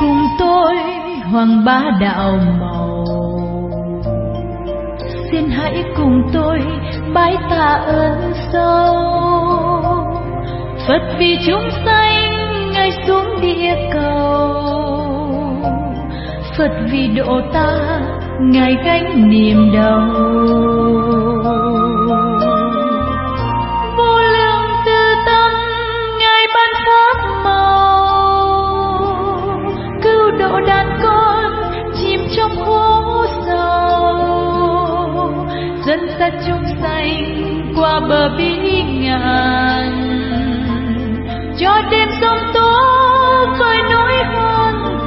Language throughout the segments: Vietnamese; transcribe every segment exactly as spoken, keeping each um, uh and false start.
cùng tôi hoàng bá đạo màu, xin hãy cùng tôi bái tạ ơn sâu. Phật vì chúng sanh ngài xuống địa cầu, Phật vì độ ta ngài gánh niềm đau. Vô lượng từ tâm ngài ban pháp màu, cứu độ đàn con chìm trong khổ sầu, dẫn dắt chúng sanh qua bờ bi ngàn, cho đêm sông tố vơi nỗi hôn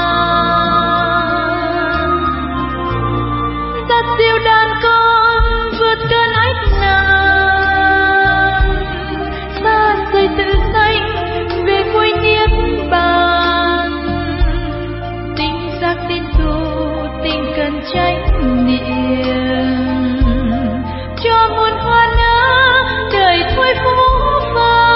tàn. Dắt dìu đàn con vượt cơn ách nạn, xa rời tự sanh về vui niết bàn. Tinh giác tin tu tinh cần chánh niệm, cho muôn hoa nở đời thôi phú vang.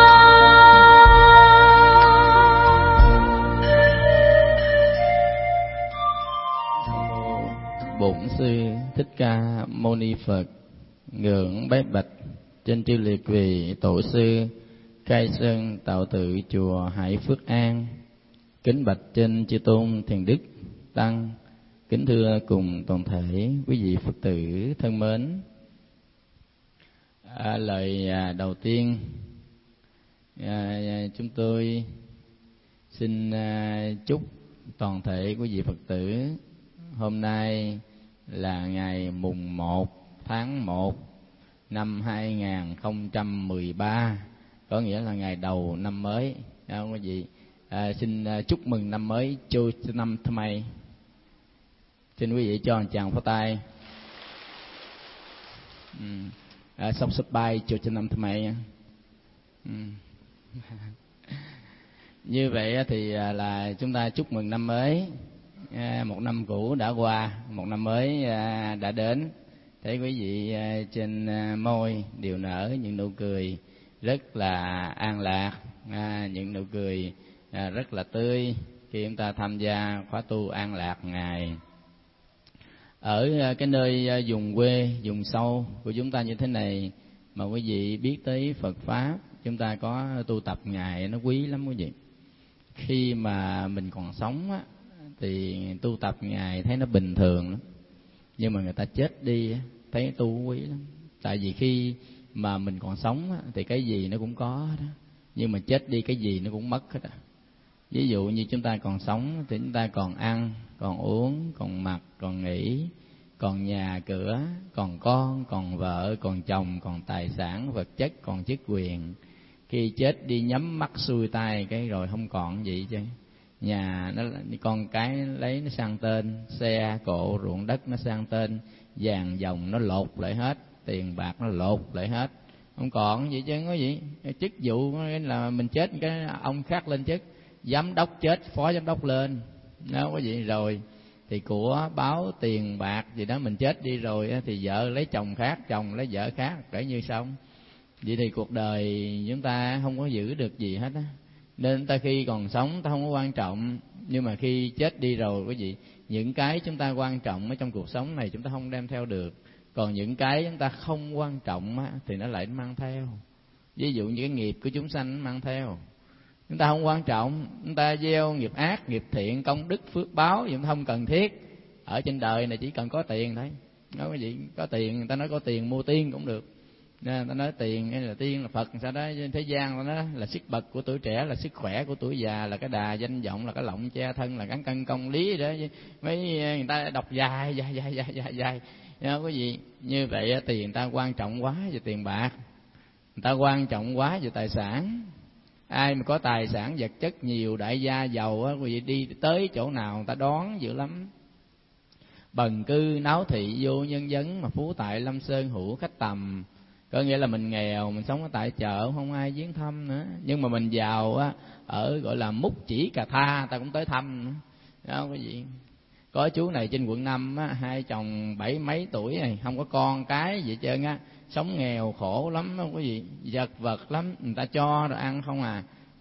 Bổn sư Thích Ca Mâu Ni Phật ngưỡng bái bạch trên chư liệt vị tổ sư khai sơn tạo tự chùa Hải Phước An, kính bạch trên chư tôn thiền đức tăng, kính thưa cùng toàn thể quý vị Phật tử thân mến. À, lời à, đầu tiên à, chúng tôi xin à, chúc toàn thể quý vị Phật tử hôm nay là ngày mùng một tháng một năm hai nghìn không trăm mười ba, có nghĩa là ngày đầu năm mới. Không quý vị, à, xin chúc mừng năm mới Chu năm Tham Mây. Xin quý vị cho một tràng pháo tay. Ừ. À, xong sắp bay Chu năm Tham Mây. Ừ. Như vậy thì là chúng ta chúc mừng năm mới. À, một năm cũ đã qua, một năm mới à, đã đến. Thấy quý vị à, trên à, môi đều nở những nụ cười rất là an lạc, à, những nụ cười à, rất là tươi khi chúng ta tham gia khóa tu an lạc ngày. Ở à, cái nơi à, vùng quê, vùng sâu của chúng ta như thế này mà quý vị biết tới Phật Pháp, chúng ta có tu tập ngày nó quý lắm quý vị. Khi mà mình còn sống á, thì tu tập ngày thấy nó bình thường lắm, nhưng mà người ta chết đi thấy tu quý lắm. Tại vì khi mà mình còn sống thì cái gì nó cũng có đó, nhưng mà chết đi cái gì nó cũng mất hết á. Ví dụ như chúng ta còn sống thì chúng ta còn ăn, còn uống, còn mặc, còn nghỉ, còn nhà cửa, còn con, còn vợ, còn chồng, còn tài sản vật chất, còn chức quyền. Khi chết đi nhắm mắt xuôi tay cái rồi không còn gì chứ. Nhà nó con cái lấy nó sang tên, xe cộ ruộng đất nó sang tên, vàng dòng nó lột lại hết, tiền bạc nó lột lại hết, không còn gì chứ. Có gì chức vụ là mình chết cái ông khác lên chức, giám đốc chết phó giám đốc lên, nó có gì rồi thì của báo tiền bạc gì đó, mình chết đi rồi thì vợ lấy chồng khác, chồng lấy vợ khác, kể như xong. Vậy thì cuộc đời chúng ta không có giữ được gì hết á. Nên ta khi còn sống ta không có quan trọng, nhưng mà khi chết đi rồi quý vị, những cái chúng ta quan trọng ở trong cuộc sống này chúng ta không đem theo được, còn những cái chúng ta không quan trọng á, thì nó lại mang theo. Ví dụ như cái nghiệp của chúng sanh mang theo, chúng ta không quan trọng, chúng ta gieo nghiệp ác, nghiệp thiện, công đức phước báo chúng ta không cần thiết. Ở trên đời này chỉ cần có tiền thôi. Nói quý vị, có tiền, người ta nói có tiền mua tiên cũng được. Nên ta nói tiền hay là tiên là Phật, sau đó thế gian nó là sức bật của tuổi trẻ, là sức khỏe của tuổi già, là cái đà danh vọng, là cái lọng che thân, là cán cân công lý đó. Mấy người ta đọc dài dài dài dài dài dài. Nhớ quý vị, như vậy tiền người ta quan trọng quá về tiền bạc, người ta quan trọng quá về tài sản. Ai mà có tài sản vật chất nhiều, đại gia giàu á, quý vị đi tới chỗ nào người ta đón dữ lắm. Bần cư náo thị vô nhân vấn, mà phú tại lâm sơn hữu khách tầm. Có nghĩa là mình nghèo, mình sống ở tại chợ không ai viếng thăm nữa, nhưng mà mình giàu á, ở gọi là Múc Chỉ Cà Tha ta cũng tới thăm nữa. Đó quý vị. Có chú này trên quận năm á, hai chồng bảy mấy tuổi này, không có con cái gì hết trơn á, sống nghèo khổ lắm đó quý vị, vật vật lắm, người ta cho rồi ăn không à.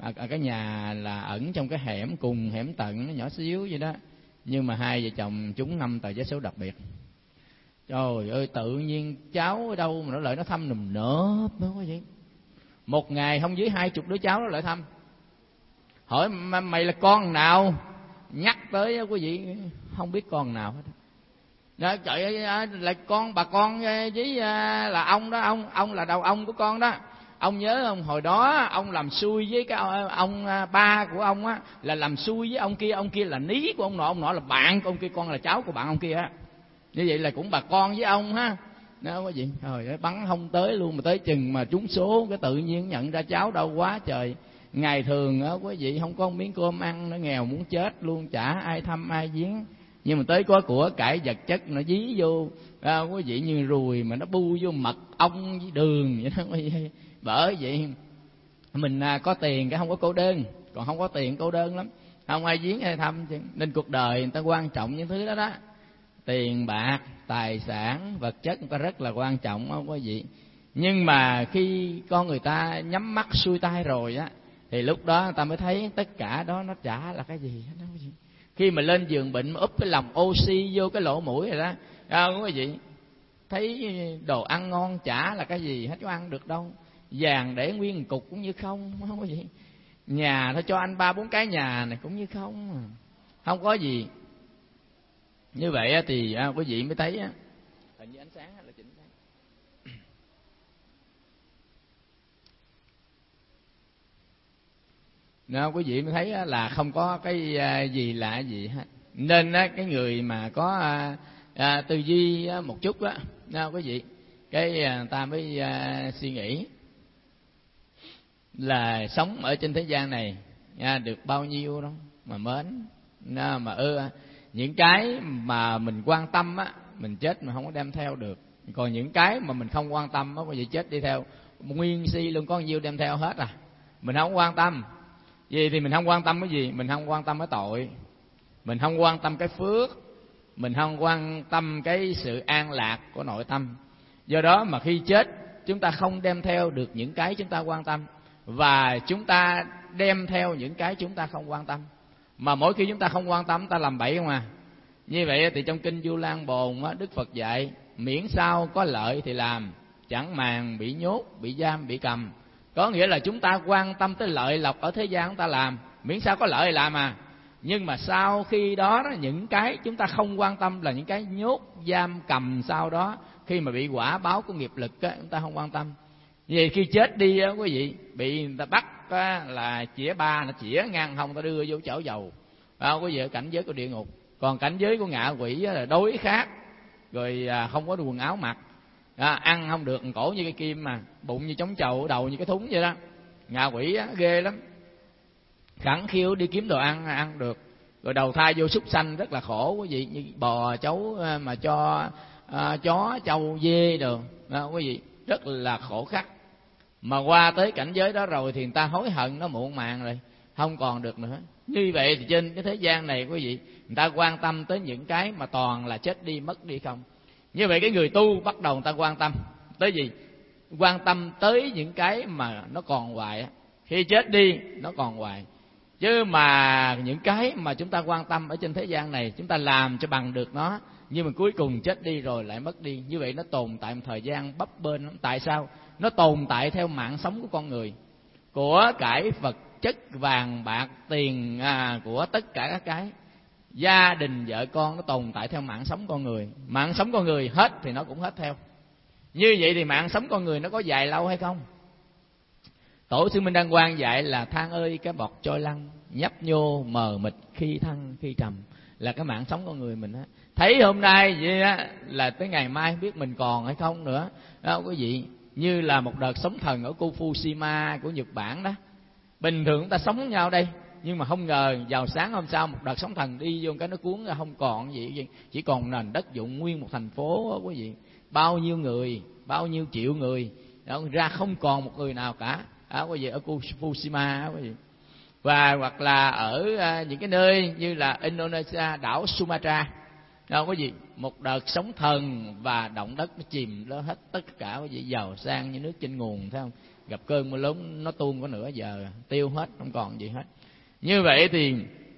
à, cái nhà là ẩn trong cái hẻm cùng hẻm tận, nó nhỏ xíu vậy đó, nhưng mà hai vợ chồng trúng năm tờ vé số đặc biệt. Trời ơi, tự nhiên cháu ở đâu mà nó lại nó thăm nùm nớp đó quý vị. Một ngày không dưới hai chục đứa cháu nó lại thăm. Hỏi mày là con nào? Nhắc tới quý vị không biết con nào hết. Đó, trời ơi, là con bà con với là ông đó, ông ông là đầu ông của con đó. Ông nhớ không, hồi đó ông làm xui với cái ông ba của ông á, là làm xui với ông kia, ông kia là ní của ông nọ, ông nọ là bạn của ông kia, con là cháu của bạn ông kia á. Như vậy là cũng bà con với ông ha. Đó quý vị, trời ơi, bắn không tới luôn, mà tới chừng mà trúng số cái tự nhiên nhận ra cháu đâu quá trời. Ngày thường á quý vị không có miếng cơm ăn, nó nghèo muốn chết luôn, chả ai thăm ai viếng. Nhưng mà tới có của cải vật chất nó dí vô à, quý vị, như ruồi mà nó bu vô mật ong với đường vậy đó quý vị. Bởi vậy mình à, có tiền cái không có cô đơn, còn không có tiền cô đơn lắm, không ai viếng ai thăm. Nên cuộc đời người ta quan trọng những thứ đó đó. Tiền bạc, tài sản, vật chất người ta rất là quan trọng không quý vị. Nhưng mà khi con người ta nhắm mắt xuôi tay rồi á, thì lúc đó người ta mới thấy tất cả đó nó chả là cái gì hết đó quý vị. Khi mà lên giường bệnh mà úp cái lồng oxy vô cái lỗ mũi rồi đó, à, quý vị thấy đồ ăn ngon chả là cái gì hết, có ăn được đâu. Vàng để nguyên một cục cũng như không, không có gì. Nhà nó cho anh ba bốn cái nhà này cũng như không, không có gì. Như vậy thì à, quý vị mới thấy á, hình như ánh sáng là chỉnh đấy. Nó quý vị mới thấy là không có cái gì lạ gì hết. Nên á, cái người mà có à, à, tư duy một chút á, đó quý vị, cái người ta mới à, suy nghĩ là sống ở trên thế gian này à, được bao nhiêu đâu mà mến, mà ưa. Những cái mà mình quan tâm á, mình chết mà không có đem theo được. Còn những cái mà mình không quan tâm á, quý vị chết đi theo nguyên si luôn, có nhiêu đem theo hết à. Mình không quan tâm. Vì thì mình không quan tâm cái gì? Mình không quan tâm cái tội, mình không quan tâm cái phước, mình không quan tâm cái sự an lạc của nội tâm. Do đó mà khi chết, chúng ta không đem theo được những cái chúng ta quan tâm, và chúng ta đem theo những cái chúng ta không quan tâm. Mà mỗi khi chúng ta không quan tâm, ta làm bậy không à. Như vậy thì trong kinh Vu Lan Bồn á, Đức Phật dạy miễn sao có lợi thì làm, chẳng màng bị nhốt, bị giam, bị cầm. Có nghĩa là chúng ta quan tâm tới lợi lộc ở thế gian chúng ta làm, miễn sao có lợi thì làm à. Nhưng mà sau khi đó, đó những cái chúng ta không quan tâm là những cái nhốt, giam, cầm, sau đó khi mà bị quả báo của nghiệp lực á, chúng ta không quan tâm. Vì khi chết đi á quý vị, bị người ta bắt á, là chĩa ba, nó chĩa ngang hông, ta đưa vô chảo dầu à, quý vị, ở cảnh giới của địa ngục. Còn cảnh giới của ngạ quỷ á, là đối khác, rồi à, không có quần áo mặc à, ăn không được, cổ như cái kim, mà bụng như trống trầu, đầu như cái thúng vậy đó. Ngạ quỷ á, ghê lắm, khẳng khiu đi kiếm đồ ăn ăn được. Rồi đầu thai vô súc sanh rất là khổ quý vị, như bò chấu mà cho à, chó trâu dê đồ à, quý vị, rất là khổ khắc. Mà qua tới cảnh giới đó rồi thì người ta hối hận, nó muộn màng rồi, không còn được nữa. Như vậy thì trên cái thế gian này quý vị, người ta quan tâm tới những cái mà toàn là chết đi, mất đi không. Như vậy cái người tu bắt đầu người ta quan tâm tới gì? Quan tâm tới những cái mà nó còn hoài, khi chết đi nó còn hoài. Chứ mà những cái mà chúng ta quan tâm ở trên thế gian này, chúng ta làm cho bằng được nó, nhưng mà cuối cùng chết đi rồi lại mất đi. Như vậy nó tồn tại một thời gian bấp bênh. Tại sao? Nó tồn tại theo mạng sống của con người, của cải vật chất, vàng bạc, tiền à, của tất cả các cái, gia đình, vợ con, nó tồn tại theo mạng sống con người. Mạng sống con người hết thì nó cũng hết theo. Như vậy thì mạng sống con người nó có dài lâu hay không? Tổ sư Minh Đăng Quang dạy là than ơi cái bọt trôi lăn, nhấp nhô mờ mịt khi thăng khi trầm, là cái mạng sống con người mình á. Thấy hôm nay vậy á, là tới ngày mai không biết mình còn hay không nữa đó quý vị. Như là một đợt sóng thần ở khu Fukushima của Nhật Bản đó. Bình thường chúng ta sống với nhau đây, nhưng mà không ngờ vào sáng hôm sau một đợt sóng thần đi vô cái nó cuốn ra không còn gì, chỉ còn nền đất dụng nguyên một thành phố đó quý vị. Bao nhiêu người, bao nhiêu triệu người đó, ra không còn một người nào cả đó quý vị, ở Fukushima đó quý vị. Và hoặc là ở những cái nơi như là Indonesia, đảo Sumatra Đâu có gì, một đợt sóng thần và động đất nó chìm nó hết tất cả cái gì giàu sang như nước trên nguồn, thấy không? Gặp cơn mưa lớn nó tuôn có nửa giờ tiêu hết, không còn gì hết. Như vậy thì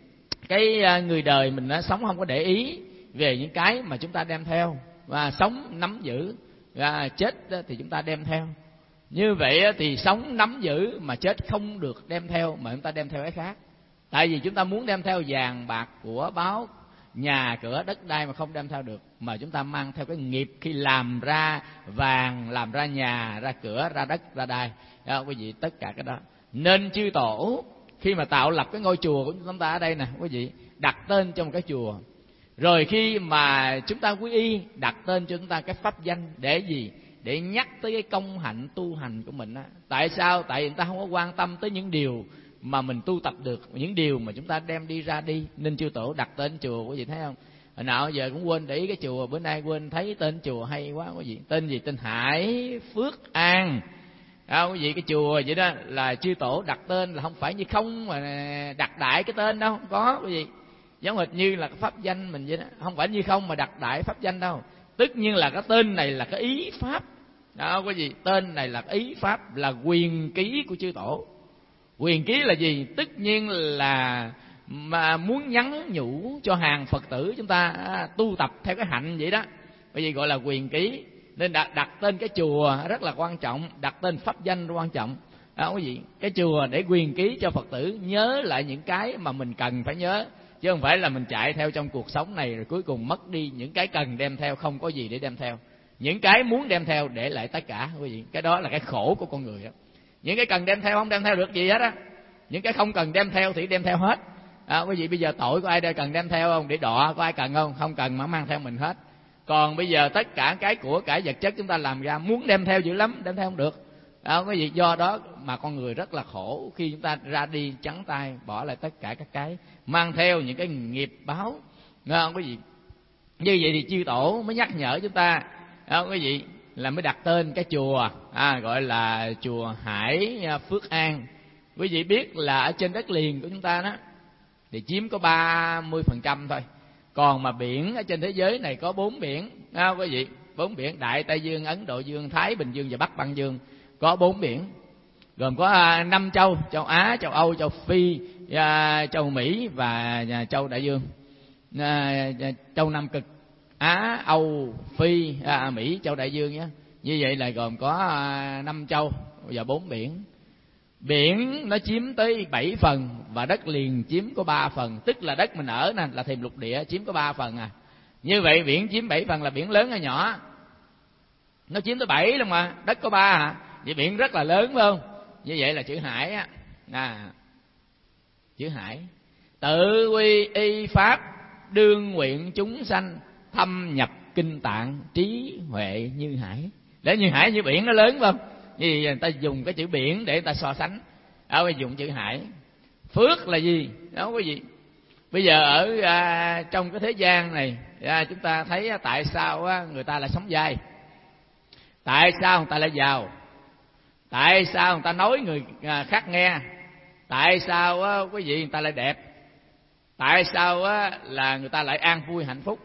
cái người đời mình nó sống không có để ý về những cái mà chúng ta đem theo, và sống nắm giữ, và chết thì chúng ta đem theo. Như vậy thì sống nắm giữ mà chết không được đem theo, mà chúng ta đem theo cái khác. Tại vì chúng ta muốn đem theo vàng bạc của báu, nhà cửa đất đai mà không đem theo được, mà chúng ta mang theo cái nghiệp khi làm ra vàng, làm ra nhà, ra cửa, ra đất, ra đai. Đó, quý vị, tất cả cái đó. Nên chư tổ khi mà tạo lập cái ngôi chùa của chúng ta ở đây nè, quý vị, đặt tên cho một cái chùa. Rồi khi mà chúng ta quy y, đặt tên cho chúng ta cái pháp danh để gì? Để nhắc tới cái công hạnh tu hành của mình á. Tại sao? Tại vì người ta không có quan tâm tới những điều mà mình tu tập được, những điều mà chúng ta đem đi ra đi. Nên chư tổ đặt tên chùa, quý vị thấy không? Hồi nào giờ cũng quên để ý cái chùa, bữa nay quên thấy tên chùa hay quá quý vị. Tên gì? Tên Hải Phước An. À, quý vị, cái chùa vậy đó là chư tổ đặt tên, là không phải như không mà đặt đại cái tên đâu, không có quý vị. Giống hệt như là cái pháp danh mình vậy đó, không phải như không mà đặt đại pháp danh đâu. Tất nhiên là cái tên này là cái ý pháp. Đó quý vị, tên này là cái ý pháp, là quyền ký của chư tổ. Quyền ký là gì? Tất nhiên là mà muốn nhắn nhủ cho hàng Phật tử chúng ta à, tu tập theo cái hạnh vậy đó. Bởi vì gọi là quyền ký. Nên đặt, đặt tên cái chùa rất là quan trọng, đặt tên pháp danh rất quan trọng. Đó quý vị, cái chùa để quyền ký cho Phật tử nhớ lại những cái mà mình cần phải nhớ, chứ không phải là mình chạy theo trong cuộc sống này rồi cuối cùng mất đi những cái cần đem theo, không có gì để đem theo. Những cái muốn đem theo để lại tất cả quý vị, cái đó là cái khổ của con người đó. Những cái cần đem theo không đem theo được gì hết á, những cái không cần đem theo thì đem theo hết. À, quý vị, bây giờ tội có ai đây cần đem theo không? Để đọa có ai cần không? Không cần mà mang theo mình hết. Còn bây giờ tất cả cái của cải vật chất chúng ta làm ra muốn đem theo dữ lắm, đem theo không được. À, quý vị, do đó mà con người rất là khổ khi chúng ta ra đi trắng tay, bỏ lại tất cả các cái, mang theo những cái nghiệp báo. Nghe không quý vị? Như vậy thì chư tổ mới nhắc nhở chúng ta, à, quý vị, là mới đặt tên cái chùa à, gọi là chùa Hải Phước An. Quý vị biết là ở trên đất liền của chúng ta đó thì chiếm có ba mươi phần trăm thôi. Còn mà biển ở trên thế giới này có bốn biển, à, quý vị, bốn biển: Đại Tây Dương, Ấn Độ Dương, Thái Bình Dương và Bắc Băng Dương. Có bốn biển, gồm có năm châu: châu Á, châu Âu, châu Phi, châu Mỹ và châu Đại Dương. Châu Nam Cực, Á, Âu, Phi, à, Mỹ, châu Đại Dương nhé. Như vậy là gồm có năm châu và bốn biển. Biển nó chiếm tới bảy phần và đất liền chiếm có ba phần, tức là đất mình ở nè là thềm lục địa chiếm có ba phần à. Như vậy biển chiếm bảy phần là biển lớn hay nhỏ? Nó chiếm tới bảy luôn mà, đất có ba à. Vậy biển rất là lớn phải không? Như vậy là chữ Hải á. À, chữ Hải tự quy y pháp đương nguyện chúng sanh thâm nhập kinh tạng trí huệ như hải. Để như hải như biển nó lớn phải không? Vì người ta dùng cái chữ biển để người ta so sánh, ở đây dùng chữ Hải. Phước là gì đó quý vị? Bây giờ ở à, trong cái thế gian này à, chúng ta thấy à, tại sao à, người ta lại sống dai, tại sao người ta lại giàu, tại sao người ta nói người à, khác nghe, tại sao á, quý vị, người ta lại đẹp, tại sao á, là người ta lại an vui hạnh phúc.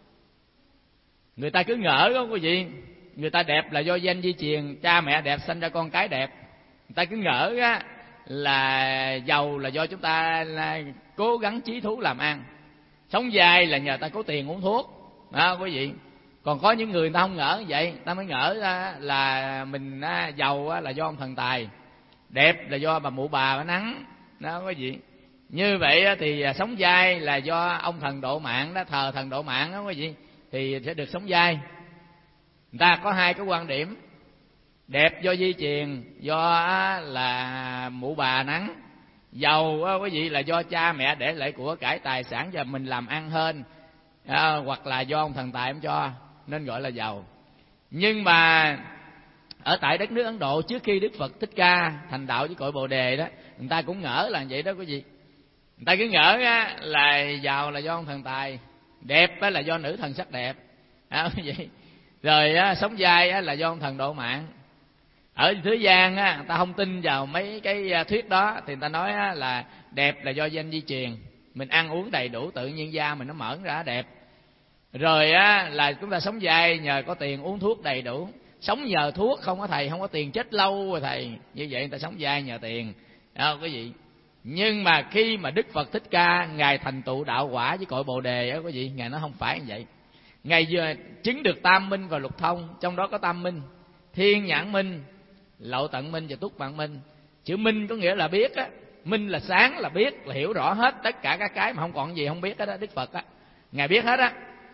Người ta cứ ngỡ đó quý vị, người ta đẹp là do danh di truyền, cha mẹ đẹp sanh ra con cái đẹp. Người ta cứ ngỡ á, là giàu là do chúng ta là cố gắng chí thú làm ăn, sống dài là nhờ ta có tiền uống thuốc đó quý vị. Còn có những người, người ta không ngỡ như vậy, ta mới ngỡ ra là mình giàu là do ông thần tài, đẹp là do bà mụ bà bà nắng đó quý vị. Như vậy thì sống dai là do ông thần độ mạng đó, thờ thần độ mạng đó quý vị, thì sẽ được sống dai. Người ta có hai cái quan điểm: đẹp do di truyền, do là mụ bà nắng; giàu quý vị là do cha mẹ để lại của cải tài sản cho mình làm ăn hơn, à, hoặc là do ông thần tài không cho nên gọi là giàu. Nhưng mà ở tại đất nước Ấn Độ, trước khi Đức Phật Thích Ca thành đạo với cội Bồ Đề đó, người ta cũng ngỡ là vậy đó quý vị. Người ta cứ ngỡ là giàu là do ông thần tài, đẹp là do nữ thần sắc đẹp, à, quý vị. Rồi á, sống dai á, là do ông thần độ mạng. Ở thế gian á, người ta không tin vào mấy cái thuyết đó, thì người ta nói á, là đẹp là do danh di truyền, mình ăn uống đầy đủ tự nhiên da mình nó mở ra đẹp. Rồi á là chúng ta sống dai nhờ có tiền uống thuốc đầy đủ. Sống nhờ thuốc không có thầy, không có tiền chết lâu rồi thầy. Như vậy người ta sống dai nhờ tiền. Đó quý vị. Nhưng mà khi mà Đức Phật Thích Ca ngài thành tựu đạo quả với cội Bồ đề á quý vị, ngài nói không phải như vậy. Ngài vừa chứng được tam minh và lục thông, trong đó có tam minh, thiên nhãn minh, lậu tận minh và túc mạng minh. Chữ minh có nghĩa là biết á, minh là sáng, là biết, là hiểu rõ hết tất cả các cái mà không còn gì không biết hết đó. Đức Phật á, ngài biết hết á.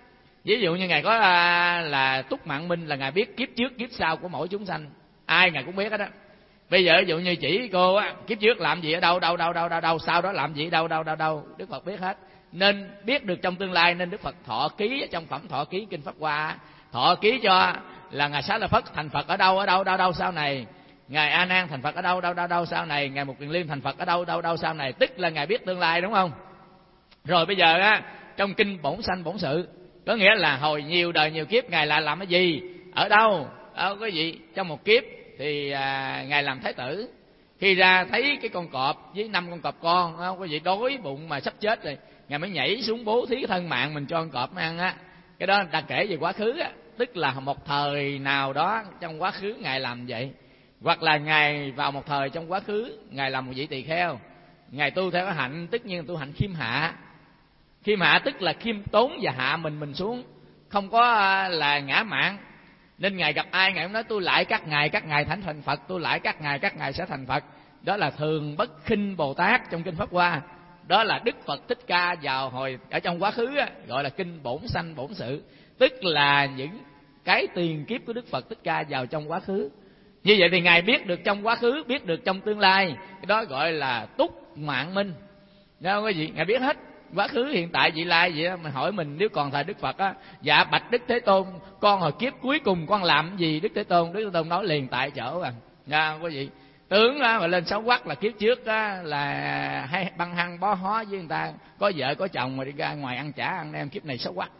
Ví dụ như ngài có là, là túc mạng minh là ngài biết kiếp trước kiếp sau của mỗi chúng sanh, ai ngài cũng biết hết á. Bây giờ ví dụ như chỉ cô á, kiếp trước làm gì ở đâu đâu đâu đâu đâu đâu, sau đó làm gì ở đâu đâu đâu đâu, Đức Phật biết hết. Nên biết được trong tương lai, nên Đức Phật thọ ký trong phẩm thọ ký kinh Pháp Hoa, thọ ký cho là ngài Xá Lợi Phất thành Phật ở đâu ở đâu đâu đâu sau này, ngài A Nan thành Phật ở đâu đâu đâu đâu sau này, ngài Mục Kiền Liên thành Phật ở đâu đâu đâu sau này, tức là ngài biết tương lai, đúng không? Rồi bây giờ á, trong kinh Bổn Sanh Bổn Sự có nghĩa là hồi nhiều đời nhiều kiếp ngài lại làm cái gì, ở đâu, đâu có gì. Trong một kiếp thì à, ngài làm thái tử, khi ra thấy cái con cọp với năm con cọp con, không có gì, đói bụng mà sắp chết rồi, ngài mới nhảy xuống bố thí thân mạng mình cho con cọp ăn á. Cái đó ta kể về quá khứ á, tức là một thời nào đó trong quá khứ ngài làm vậy. Hoặc là ngài vào một thời trong quá khứ ngài làm một vị tỳ kheo, ngài tu theo cái hạnh, tất nhiên tu hạnh khiêm hạ. Khiêm hạ tức là khiêm tốn và hạ mình mình xuống, không có là ngã mạn. Nên ngài gặp ai ngài cũng nói tôi lại các ngài, các ngài thành thành Phật, tôi lại các ngài, các ngài sẽ thành Phật. Đó là thường bất khinh Bồ Tát trong kinh Pháp Hoa. Đó là Đức Phật Thích Ca vào hồi ở trong quá khứ á, gọi là kinh Bổn Sanh Bổn Sự, tức là những cái tiền kiếp của Đức Phật Thích Ca vào trong quá khứ. Như vậy thì ngài biết được trong quá khứ, biết được trong tương lai, cái đó gọi là túc mạng minh. Đâu có gì, ngài biết hết quá khứ hiện tại vị lai vậy đó. Mà hỏi mình nếu còn thời Đức Phật á, dạ bạch Đức Thế Tôn, con hồi kiếp cuối cùng con làm gì? Đức Thế Tôn, Đức Thế Tôn nói liền tại chỗ à. Nha quý vị, tướng á mà lên sáu quắc là kiếp trước á là hay băng hăng bó hó với người ta, có vợ có chồng mà đi ra ngoài ăn chả ăn em, kiếp này sáu quắc.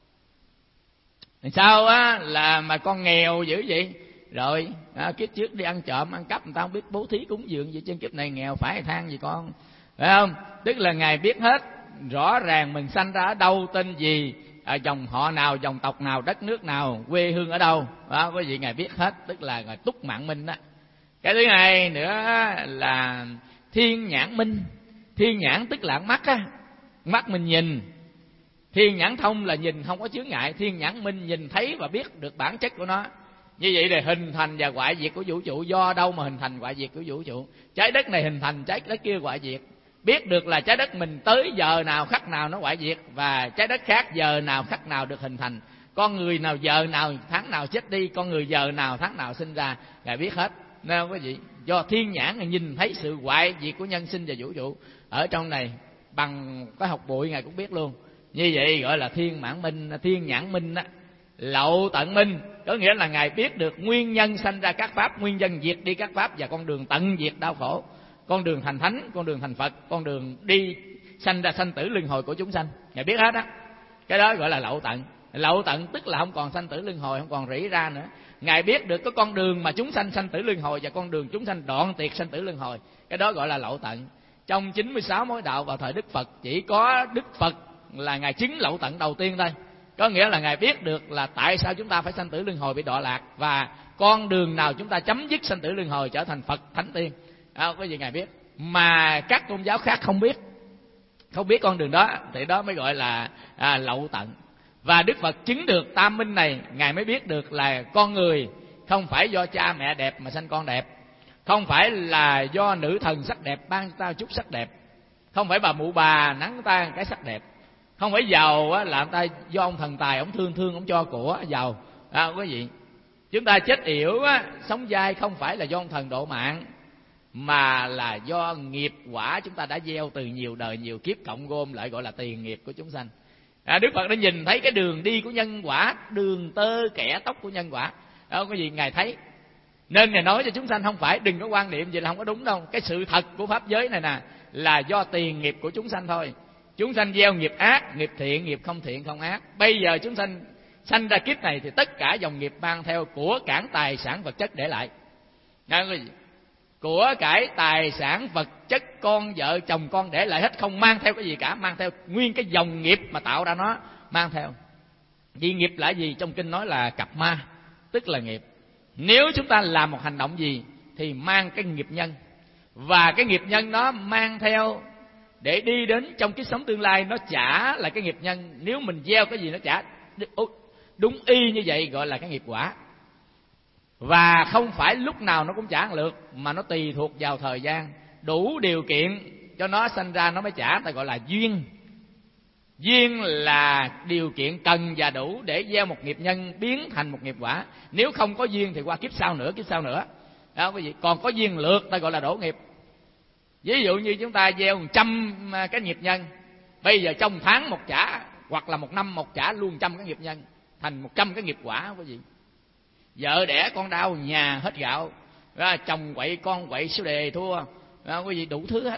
Sao á là mà con nghèo dữ vậy? Rồi à, kiếp trước đi ăn trộm ăn cắp, người ta không biết bố thí cúng dường gì, trên kiếp này nghèo phải than gì con, phải không? Tức là ngài biết hết rõ ràng mình sanh ra ở đâu, tên gì, à, dòng họ nào, dòng tộc nào, đất nước nào, quê hương ở đâu đó, quý vị, ngài biết hết, tức là ngài túc mạng minh đó. Cái thứ hai nữa là thiên nhãn minh. Thiên nhãn tức là mắt á, mắt mình nhìn. Thiên nhãn thông là nhìn không có chướng ngại, thiên nhãn minh nhìn thấy và biết được bản chất của nó. Như vậy là hình thành và hoại diệt của vũ trụ, do đâu mà hình thành hoại diệt của vũ trụ? Trái đất này hình thành, trái đất kia hoại diệt. Biết được là trái đất mình tới giờ nào khắc nào nó hoại diệt, và trái đất khác giờ nào khắc nào được hình thành. Con người nào giờ nào tháng nào chết đi, con người giờ nào tháng nào sinh ra, ngài biết hết. Nên không có gì, do thiên nhãn nhìn thấy sự hoại diệt của nhân sinh và vũ trụ ở trong này, bằng cái học bụi ngài cũng biết luôn. Như vậy gọi là thiên mãn minh, thiên nhãn minh đó. Lậu tận minh có nghĩa là ngài biết được nguyên nhân sanh ra các pháp, nguyên nhân diệt đi các pháp, và con đường tận diệt đau khổ, con đường thành thánh, con đường thành Phật, con đường đi sanh ra sanh tử luân hồi của chúng sanh, ngài biết hết á. Cái đó gọi là lậu tận. Lậu tận tức là không còn sanh tử luân hồi, không còn rỉ ra nữa. Ngài biết được cái con đường mà chúng sanh sanh tử luân hồi và con đường chúng sanh đoạn tuyệt sanh tử luân hồi, cái đó gọi là lậu tận. Trong chín mươi sáu mối đạo vào thời Đức Phật, chỉ có Đức Phật là ngài chứng lậu tận đầu tiên thôi. Có nghĩa là ngài biết được là tại sao chúng ta phải sanh tử luân hồi, bị đọa lạc, và con đường nào chúng ta chấm dứt sanh tử luân hồi trở thành Phật thánh tiên. À, cái gì ngài biết mà các tôn giáo khác không biết, không biết con đường đó, thì đó mới gọi là à, lậu tận. Và Đức Phật chứng được tam minh này, ngài mới biết được là con người không phải do cha mẹ đẹp mà sanh con đẹp, không phải là do nữ thần sắc đẹp ban cho ta chút sắc đẹp, không phải bà mụ bà nắng ta cái sắc đẹp, không phải giàu á là ta do ông thần tài ông thương thương ông cho của giàu. À, quý vị, chúng ta chết yểu á, sống dai không phải là do ông thần độ mạng, mà là do nghiệp quả chúng ta đã gieo từ nhiều đời nhiều kiếp cộng gom lại, gọi là tiền nghiệp của chúng sanh. À, Đức Phật đã nhìn thấy cái đường đi của nhân quả, đường tơ kẻ tóc của nhân quả. Đó, cái gì ngài thấy, nên ngài nói cho chúng sanh không phải đừng có quan niệm vậy là không có đúng đâu. Cái sự thật của pháp giới này nè là do tiền nghiệp của chúng sanh thôi. Chúng sanh gieo nghiệp ác, nghiệp thiện, nghiệp không thiện không ác. Bây giờ chúng sanh sanh ra kiếp này thì tất cả dòng nghiệp mang theo của cải tài sản vật chất để lại. Đó, cái gì? Của cải tài sản vật chất, con vợ chồng con để lại hết, không mang theo cái gì cả, mang theo nguyên cái dòng nghiệp mà tạo ra nó mang theo. Vì nghiệp là gì? Trong kinh nói là cặp ma, tức là nghiệp. Nếu chúng ta làm một hành động gì thì mang cái nghiệp nhân, và cái nghiệp nhân nó mang theo để đi đến trong cái sống tương lai, nó trả lại cái nghiệp nhân. Nếu mình gieo cái gì nó trả đúng y như vậy, gọi là cái nghiệp quả. Và không phải lúc nào nó cũng trả lượt, mà nó tùy thuộc vào thời gian, đủ điều kiện cho nó sanh ra nó mới trả, ta gọi là duyên. Duyên là điều kiện cần và đủ để gieo một nghiệp nhân biến thành một nghiệp quả. Nếu không có duyên thì qua kiếp sau nữa, kiếp sau nữa đó quý vị. Còn có duyên lượt ta gọi là đổ nghiệp. Ví dụ như chúng ta gieo một trăm cái nghiệp nhân, bây giờ trong tháng một trả, hoặc là một năm một trả luôn trăm cái nghiệp nhân, thành một trăm cái nghiệp quả quý vị. Vợ đẻ con đau, nhà hết gạo, chồng quậy con quậy, số đề thua, quý vị, đủ thứ hết.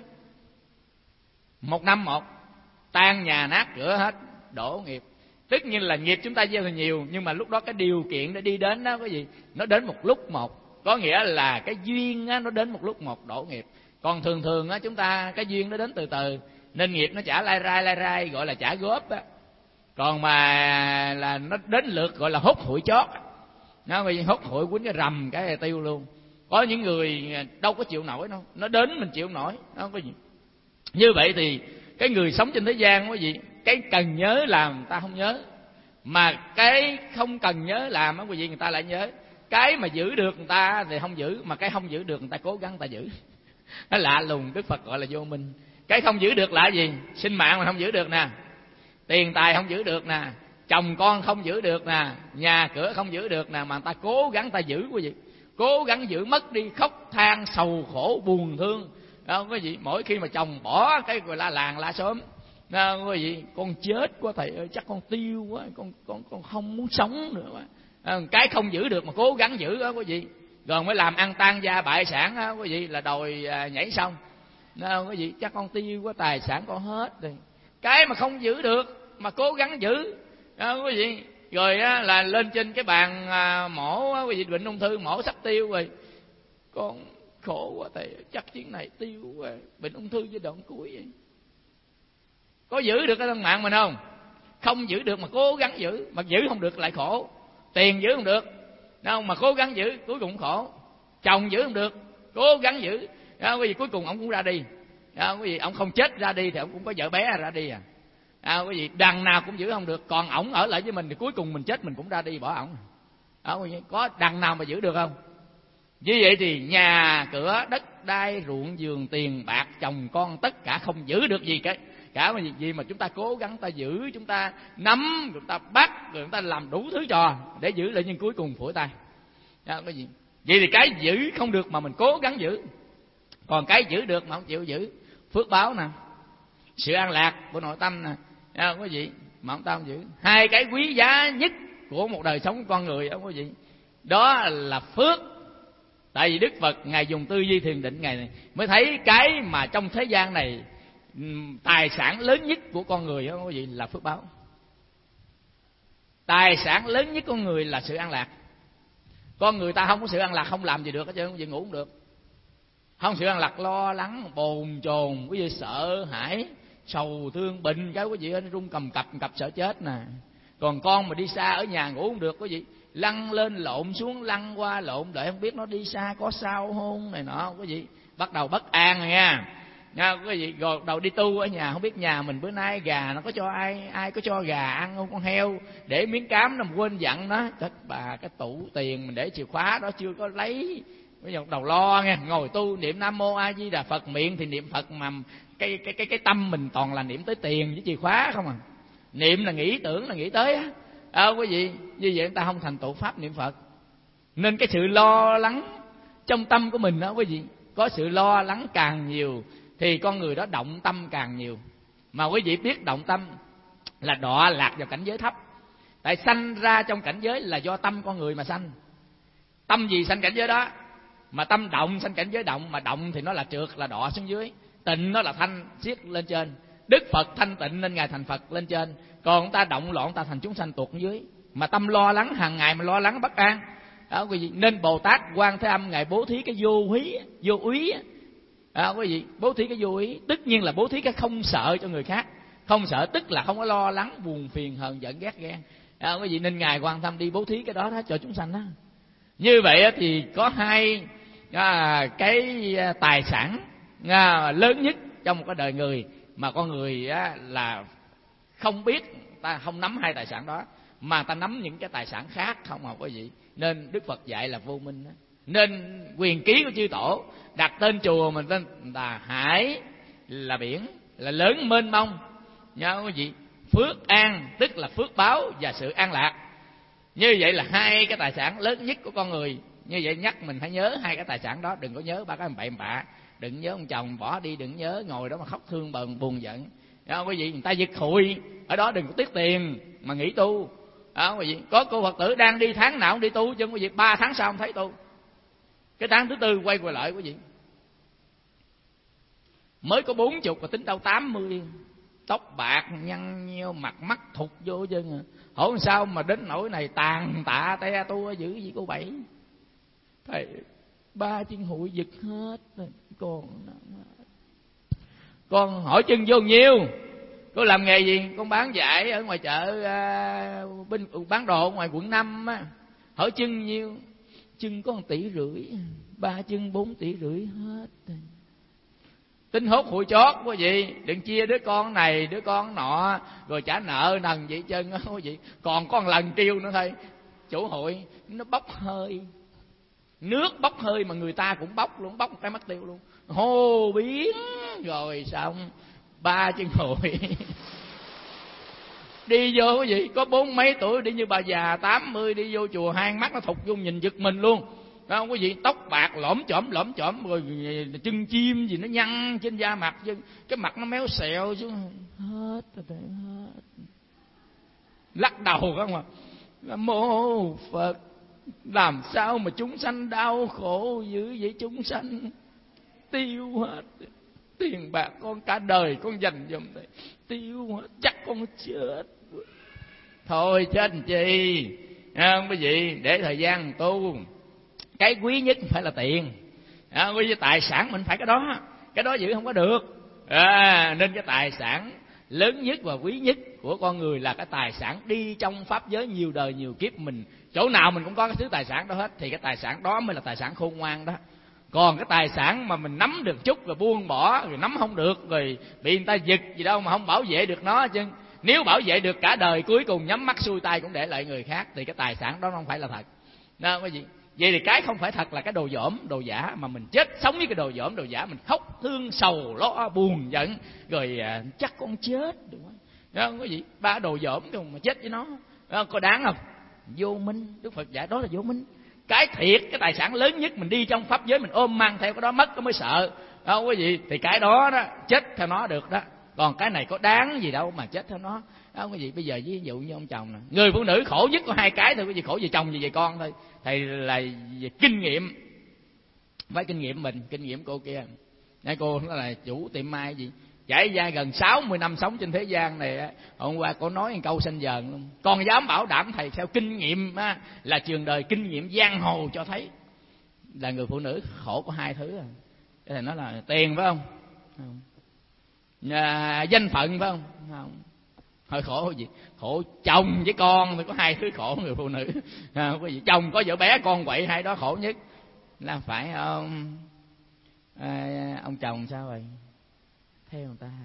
Một năm một, tan nhà nát cửa hết, đổ nghiệp. Tất nhiên là nghiệp chúng ta gieo thì nhiều, nhưng mà lúc đó cái điều kiện để đi đến đó quý vị, nó đến một lúc một. Có nghĩa là cái duyên á, nó đến một lúc một, đổ nghiệp. Còn thường thường á, chúng ta cái duyên nó đến từ từ, nên nghiệp nó trả lai rai lai rai, gọi là trả góp á. Còn mà là nó đến lượt gọi là hốt hụi chót, nó hốt hụi quýnh cái rầm cái là tiêu luôn. Có những người đâu có chịu nổi đâu, nó đến mình chịu nổi, nó có gì. Như vậy thì cái người sống trên thế gian quý vị, cái cần nhớ làm người ta không nhớ, mà cái không cần nhớ làm á quý vị, người ta lại nhớ. Cái mà giữ được người ta thì không giữ, mà cái không giữ được người ta cố gắng người ta giữ. Nó lạ lùng, Đức Phật gọi là vô minh. Cái không giữ được là gì? Sinh mạng mà không giữ được nè, tiền tài không giữ được nè, chồng con không giữ được nè, nhà cửa không giữ được nè, mà người ta cố gắng người ta giữ quý vị. Cố gắng giữ, mất đi khóc than sầu khổ buồn thương đó quý vị. Mỗi khi mà chồng bỏ cái gọi là làng la xóm đó quý vị, con chết quá thầy ơi, chắc con tiêu quá, con con con không muốn sống nữa quá. Cái không giữ được mà cố gắng giữ đó quý vị, rồi mới làm ăn tan gia bại sản đó quý vị, là đòi nhảy xong đó quý vị, chắc con tiêu quá, tài sản con hết rồi. Cái mà không giữ được mà cố gắng giữ đó quý vị, rồi á, là lên trên cái bàn à, mổ á, quý vị, bệnh ung thư mổ sắp tiêu rồi, con khổ quá thầy, chắc chuyến này tiêu quá, bệnh ung thư giai đoạn cuối vậy. Có giữ được cái thân mạng mình không? Không giữ được mà cố gắng giữ, mà giữ không được lại khổ. Tiền giữ không được đâu mà cố gắng giữ, cuối cùng khổ. Chồng giữ không được, cố gắng giữ đó quý vị, cuối cùng ông cũng ra đi đó quý vị. Ông không chết ra đi thì ông cũng có vợ bé ra đi à. À, quý vị, đằng nào cũng giữ không được, còn ổng ở lại với mình thì cuối cùng mình chết mình cũng ra đi bỏ ổng. À, quý vị, có đằng nào mà giữ được không? Như vậy thì nhà cửa đất đai ruộng vườn tiền bạc chồng con tất cả không giữ được gì cả, cả mà gì mà chúng ta cố gắng ta giữ, chúng ta nắm, chúng ta bắt, rồi chúng ta làm đủ thứ trò để giữ lại, nhưng cuối cùng phủi tay. À, quý vị, vậy thì cái giữ không được mà mình cố gắng giữ, còn cái giữ được mà không chịu giữ, phước báo nè, sự an lạc của nội tâm nè, à, quý vị, mà ông ta không giữ. Hai cái quý giá nhất của một đời sống của con người đó quý vị, đó là phước. Tại vì Đức Phật ngài dùng tư duy thiền định ngài này mới thấy cái mà trong thế gian này tài sản lớn nhất của con người đó quý vị là phước báo. Tài sản lớn nhất của con người là sự an lạc. Con người ta không có sự an lạc không làm gì được hết trơn, quý vị, ngủ không được. Không sự an lạc, lo lắng bồn chồn, quý vị, sợ hãi sầu thương bệnh cái quý vị ơi, run cầm cập cập sợ chết nè. Còn con mà đi xa ở nhà ngủ không được quý vị, lăn lên lộn xuống, lăn qua lộn lại, không biết nó đi xa có sao hôn này nọ quý vị, bắt đầu bất an rồi nha nha quý vị. Rồi đầu đi tu ở nhà, không biết nhà mình bữa nay gà nó có cho ai ai có cho gà ăn không, con heo để miếng cám nó quên dặn nó, chết bà, cái tủ tiền mình để chìa khóa đó chưa có lấy. Bây giờ đầu lo nghe, ngồi tu niệm Nam Mô A Di Đà Phật, miệng thì niệm Phật mà cái cái cái cái tâm mình toàn là niệm tới tiền với chìa khóa không à. Niệm là nghĩ, tưởng là nghĩ tới á. À, quý vị, như vậy người ta không thành tựu pháp niệm Phật. Nên cái sự lo lắng trong tâm của mình đó quý vị, có sự lo lắng càng nhiều thì con người đó động tâm càng nhiều. Mà quý vị biết động tâm là đọa lạc vào cảnh giới thấp. Tại sanh ra trong cảnh giới là do tâm con người mà sanh. Tâm gì sanh cảnh giới đó? Mà tâm động sanh cảnh giới động, mà động thì nó là trượt, là đọa xuống dưới. Tịnh nó là thanh, xiết lên trên. Đức Phật thanh tịnh nên ngài thành Phật lên trên. Còn chúng ta động loạn ta thành chúng sanh tuột dưới. Mà tâm lo lắng hàng ngày mà lo lắng bất an đó quý vị. Nên Bồ Tát Quan Thế Âm ngài bố thí cái vô úy, vô úy đó quý vị, bố thí cái vô úy, tất nhiên là bố thí cái không sợ cho người khác. Không sợ tức là không có lo lắng buồn phiền hờn giận ghét ghen À, quý vị nên Ngài quan tâm đi bố thí cái đó đó cho chúng sanh đó. Như vậy thì có hai à, cái tài sản à, lớn nhất trong một cái đời người mà con người á, là không biết, ta không nắm hai tài sản đó mà ta nắm những cái tài sản khác không học quý vị. Nên Đức Phật dạy là vô minh đó. Nên quyền ký của chư tổ đặt tên chùa mình tên là Hải là biển, là lớn mênh mông nha quý vị. Phước an tức là phước báo và sự an lạc. Như vậy là hai cái tài sản lớn nhất của con người. Như vậy nhắc mình phải nhớ hai cái tài sản đó. Đừng có nhớ ba cái bậy bạ, đừng nhớ ông chồng bỏ đi, đừng nhớ ngồi đó mà khóc thương bần buồn giận. Đó, quý vị, người ta giật hụi ở đó đừng có tiếc tiền mà nghỉ tu. Đó, quý vị, có cô Phật tử đang đi tháng nào cũng đi tu chứ quý vị, ba tháng sau không thấy tu. Cái tháng thứ tư quay quay lại quý vị, mới có bốn chục và tính đâu tám mươi, tóc bạc nhăn nheo, mặt mắt thụt vô chân à. Hỏi sao mà đến nỗi này tàn tạ te tu dữ gì cô Bảy? Thầy ba chân hụi giật hết rồi. Con con hỏi chân vô nhiêu? Cô làm nghề gì? Con bán giải ở ngoài chợ à, bên bán đồ ngoài quận năm á. Hỏi chân nhiêu? Chân có một tỷ rưỡi, ba chân bốn tỷ rưỡi hết. Tính hốt hụi chót quý vị, đừng chia đứa con này đứa con nọ rồi trả nợ nần vậy chân á quý vị. Còn có một lần kêu nữa thôi, chủ hụi nó bốc hơi, nước bốc hơi mà người ta cũng bốc luôn, bốc một cái mất tiêu luôn, hô biến rồi xong ba chân hụi. Đi vô quý vị, có bốn mấy tuổi đi như bà già tám mươi đi vô chùa, hai mắt nó thụt vô nhìn giật mình luôn. Đó quý vị, tóc bạc lõm chõm lõm chõm rồi chân chim gì nó nhăn trên da mặt, cái mặt nó méo xẹo chứ hết rồi, hết. Lắc đầu không à. Nam mô Phật, làm sao mà chúng sanh đau khổ dữ vậy? Chúng sanh tiêu hết tiền bạc con cả đời con dành dùm đây, tiêu hết, chắc con chết thôi chết làm chi. Không quý vị, để thời gian tu. Cái quý nhất phải là tiền à, quý vị, tài sản mình phải cái đó, cái đó giữ không có được à, nên cái tài sản lớn nhất và quý nhất của con người là cái tài sản đi trong pháp giới nhiều đời nhiều kiếp. Mình chỗ nào mình cũng có cái thứ tài sản đó hết, thì cái tài sản đó mới là tài sản khôn ngoan đó. Còn cái tài sản mà mình nắm được chút rồi buông bỏ, rồi nắm không được rồi bị người ta giật gì đâu mà không bảo vệ được nó chứ. Nếu bảo vệ được cả đời, cuối cùng nhắm mắt xuôi tay cũng để lại người khác, thì cái tài sản đó không phải là thật đó quý vị. Vậy thì cái không phải thật là cái đồ dởm, đồ giả, mà mình chết sống với cái đồ dởm, đồ giả, mình khóc thương sầu lo buồn giận rồi à, chắc con chết đúng không? Đó quý vị, ba đồ dởm không mà chết với nó, đó, có đáng không? Vô minh. Đức Phật dạy đó là vô minh. Cái thiệt, cái tài sản lớn nhất mình đi trong pháp giới, mình ôm mang theo cái đó mất có mới sợ đó quý vị. Thì cái đó đó chết theo nó được đó, còn cái này có đáng gì đâu mà chết theo nó đó quý vị. Bây giờ ví dụ như ông chồng nè, người phụ nữ khổ nhất có hai cái thôi quý vị, khổ về chồng về con thôi. Thầy là về kinh nghiệm, với kinh nghiệm mình, kinh nghiệm cô kia. Nãy cô nó là chủ tiệm mai gì, trải qua gần sáu mươi năm sống trên thế gian này. Hôm qua cô nói một câu xanh dờn luôn. Con dám bảo đảm thầy theo kinh nghiệm á, là trường đời kinh nghiệm giang hồ cho thấy là người phụ nữ khổ có hai thứ à. Thầy nói là tiền phải không? Không. À, danh phận phải không? Không. Hơi khổ gì? Khổ chồng với con thì có hai thứ khổ người phụ nữ à, có gì? Chồng có vợ bé con quậy, hai đó khổ nhất là phải không? À, ông chồng sao rồi? Theo người ta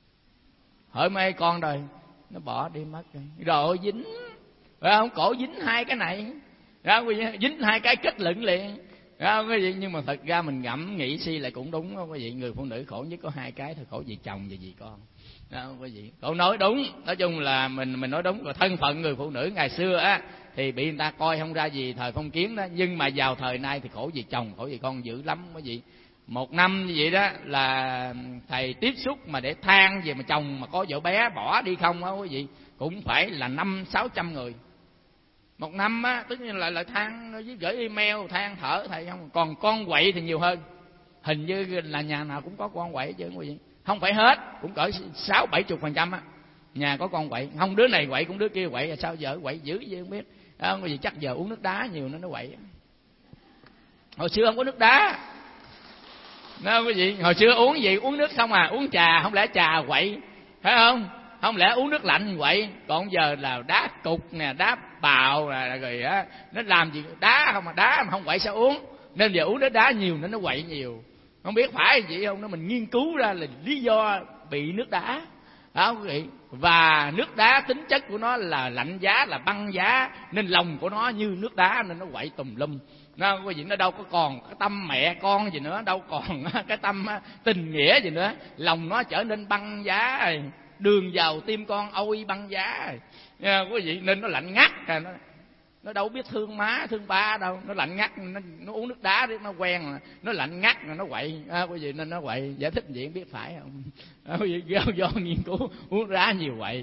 hỏi mấy con rồi nó bỏ đi mất rồi, rồi dính phải không? Cổ dính hai cái này đó, dính hai cái kết luận liền đó, quý vị. Nhưng mà thật ra mình ngẫm nghĩ suy lại cũng đúng đó, quý vị. Người phụ nữ khổ nhất có hai cái thôi, khổ vì chồng và vì con đó, quý vị. Cậu nói đúng, nói chung là mình mình nói đúng. Rồi thân phận người phụ nữ ngày xưa á thì bị người ta coi không ra gì, thời phong kiến đó. Nhưng mà vào thời nay thì khổ vì chồng, khổ vì con dữ lắm quý vị. Một năm như vậy đó là thầy tiếp xúc mà để than về mà chồng mà có vợ bé bỏ đi không á quý vị, cũng phải là năm sáu trăm người một năm á. Tức là là than với gửi email than thở thầy không. Còn con quậy thì nhiều hơn, hình như là nhà nào cũng có con quậy chứ quý vị. Không phải hết, cũng cỡ sáu bảy chục phần trăm á nhà có con quậy. Không đứa này quậy cũng đứa kia quậy, sao vợ quậy dữ vậy không biết à, quý vị. Chắc giờ uống nước đá nhiều nên nó quậy. Hồi xưa không có nước đá đó quý vị, hồi xưa uống gì uống nước không à, uống trà, không lẽ trà quậy phải không? Không lẽ uống nước lạnh vậy? Còn giờ là đá cục nè, đá bào nè, rồi á nó làm gì đá không mà đá mà không quậy sao uống? Nên giờ uống nước đá nhiều nên nó quậy nhiều. Không biết phải vậy không? Nó mình nghiên cứu ra là lý do bị nước đá. Đó quý vị. Và nước đá tính chất của nó là lạnh giá, là băng giá, nên lòng của nó như nước đá nên nó quậy tùm lum. Nó quý vị, nó đâu có còn cái tâm mẹ con gì nữa, đâu còn cái tâm tình nghĩa gì nữa. Lòng nó trở nên băng giá rồi, đường vào tim con ôi băng giá rồi. Nha, quý vị, nên nó lạnh ngắt rồi, nó nó đâu biết thương má thương ba đâu, nó lạnh ngắt, nó, nó uống nước đá nó quen rồi, nó lạnh ngắt rồi nó quậy. À, quý vị, nên nó quậy. Giải thích vậy biết phải không? À, quý vị, do, do nghiên cứu uống đá nhiều quậy.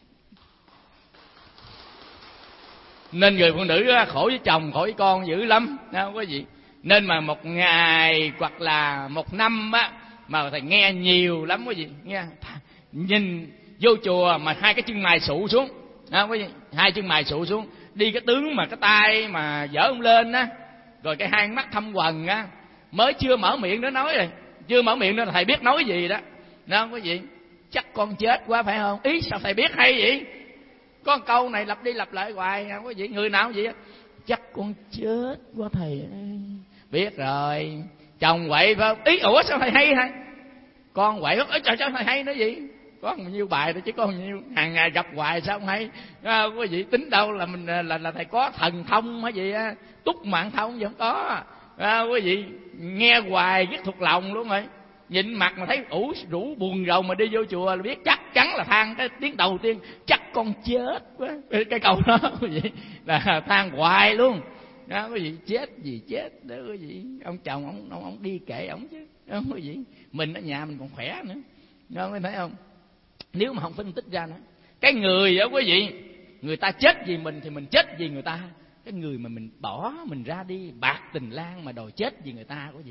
Nên người phụ nữ khổ với chồng khổ với con dữ lắm đó quý vị. Nên mà một ngày hoặc là một năm á mà thầy nghe nhiều lắm quý vị, nghe nhìn vô chùa mà hai cái chân mày sụ xuống đó quý vị, hai chân mày sụ xuống, đi cái tướng mà cái tay mà dở ông lên á, rồi cái hai mắt thâm quầng á, mới chưa mở miệng nó nói rồi, chưa mở miệng nữa thầy biết nói gì đó đó quý vị. Chắc con chết quá phải không? Ý sao thầy biết hay vậy? Có câu này lặp đi lặp lại hoài quý vị, người nào vậy? Chắc con chết quá thầy ơi. Biết rồi, chồng quậy phải không? Ý ủa sao thầy hay hay? Con quậy ơi trời sao thầy hay nói gì? Có bao nhiêu bài đó chứ có bao nhiêu, hàng ngày gặp hoài sao không hay? À, quý vị tính đâu là mình là là thầy có thần thông hay gì á, túc mạng thông vẫn có. À, quý vị nghe hoài biết thuộc lòng luôn rồi. Nhìn mặt mà thấy ủ rũ buồn rầu mà đi vô chùa là biết chắc chắn là than cái tiếng đầu tiên, chắc con chết quá. Cái câu đó quý vị là than hoài luôn. Đó quý vị, chết gì chết đó quý vị. Ông chồng ông ông, ông đi kệ ông chứ. Đó quý vị, mình ở nhà mình còn khỏe nữa. Đó quý thấy không? Nếu mà không phân tích ra nữa, cái người đó quý vị, người ta chết vì mình thì mình chết vì người ta. Cái người mà mình bỏ mình ra đi bạc tình lang mà đòi chết vì người ta quý vị.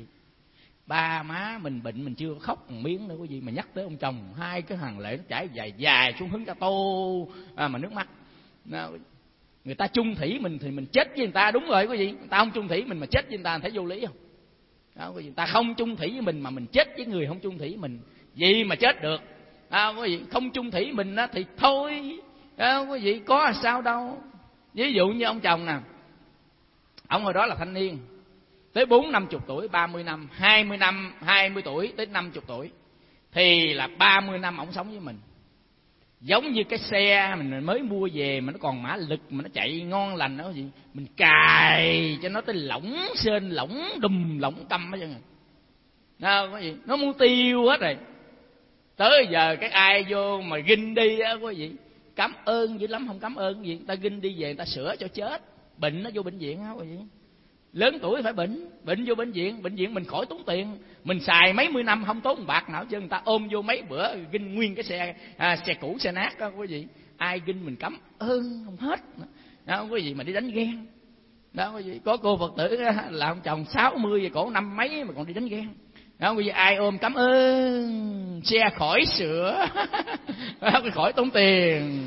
Ba má mình bệnh mình chưa khóc một miếng nữa quý vị, mà nhắc tới ông chồng hai cái hàng lệ nó chảy dài dài xuống hứng cả tô à, mà nước mắt. Đó, người ta chung thủy mình thì mình chết với người ta, đúng rồi quý vị. Người ta không chung thủy mình mà chết với người ta thấy vô lý không? Đó, quý vị, người ta không chung thủy với mình mà mình chết với người không chung thủy mình, gì mà chết được? À, quý vị, không chung thủy mình á thì thôi. À, quý vị, có sao đâu. Ví dụ như ông chồng nè, ông hồi đó là thanh niên, tới bốn năm chục tuổi, ba mươi năm, hai mươi năm, hai mươi tuổi tới năm chục tuổi, thì là ba mươi năm ông sống với mình. Giống như cái xe mình mới mua về mà nó còn mã lực mà nó chạy ngon lành đó gì, mình cài cho nó tới lỏng sên lỏng đùm lỏng câm hết trơn rồi. Đó, quý vị, nó muốn tiêu hết rồi. Tới giờ cái ai vô mà ginh đi á quý vị, cảm ơn dữ lắm, không cảm ơn gì, người ta ginh đi về người ta sửa cho chết. Bệnh nó vô bệnh viện á quý vị, lớn tuổi phải bệnh, bệnh vô bệnh viện, bệnh viện mình khỏi tốn tiền, mình xài mấy mươi năm không tốn một bạc nào chứ, người ta ôm vô mấy bữa ginh nguyên cái xe à, xe cũ xe nát đó quý vị. Ai ginh mình cảm ơn không hết đó quý vị, mà đi đánh ghen đó quý vị. Có cô Phật tử là ông chồng sáu mươi và cổ năm mấy mà còn đi đánh ghen đó quý vị. Ai ôm cảm ơn, xe khỏi sửa khỏi tốn tiền,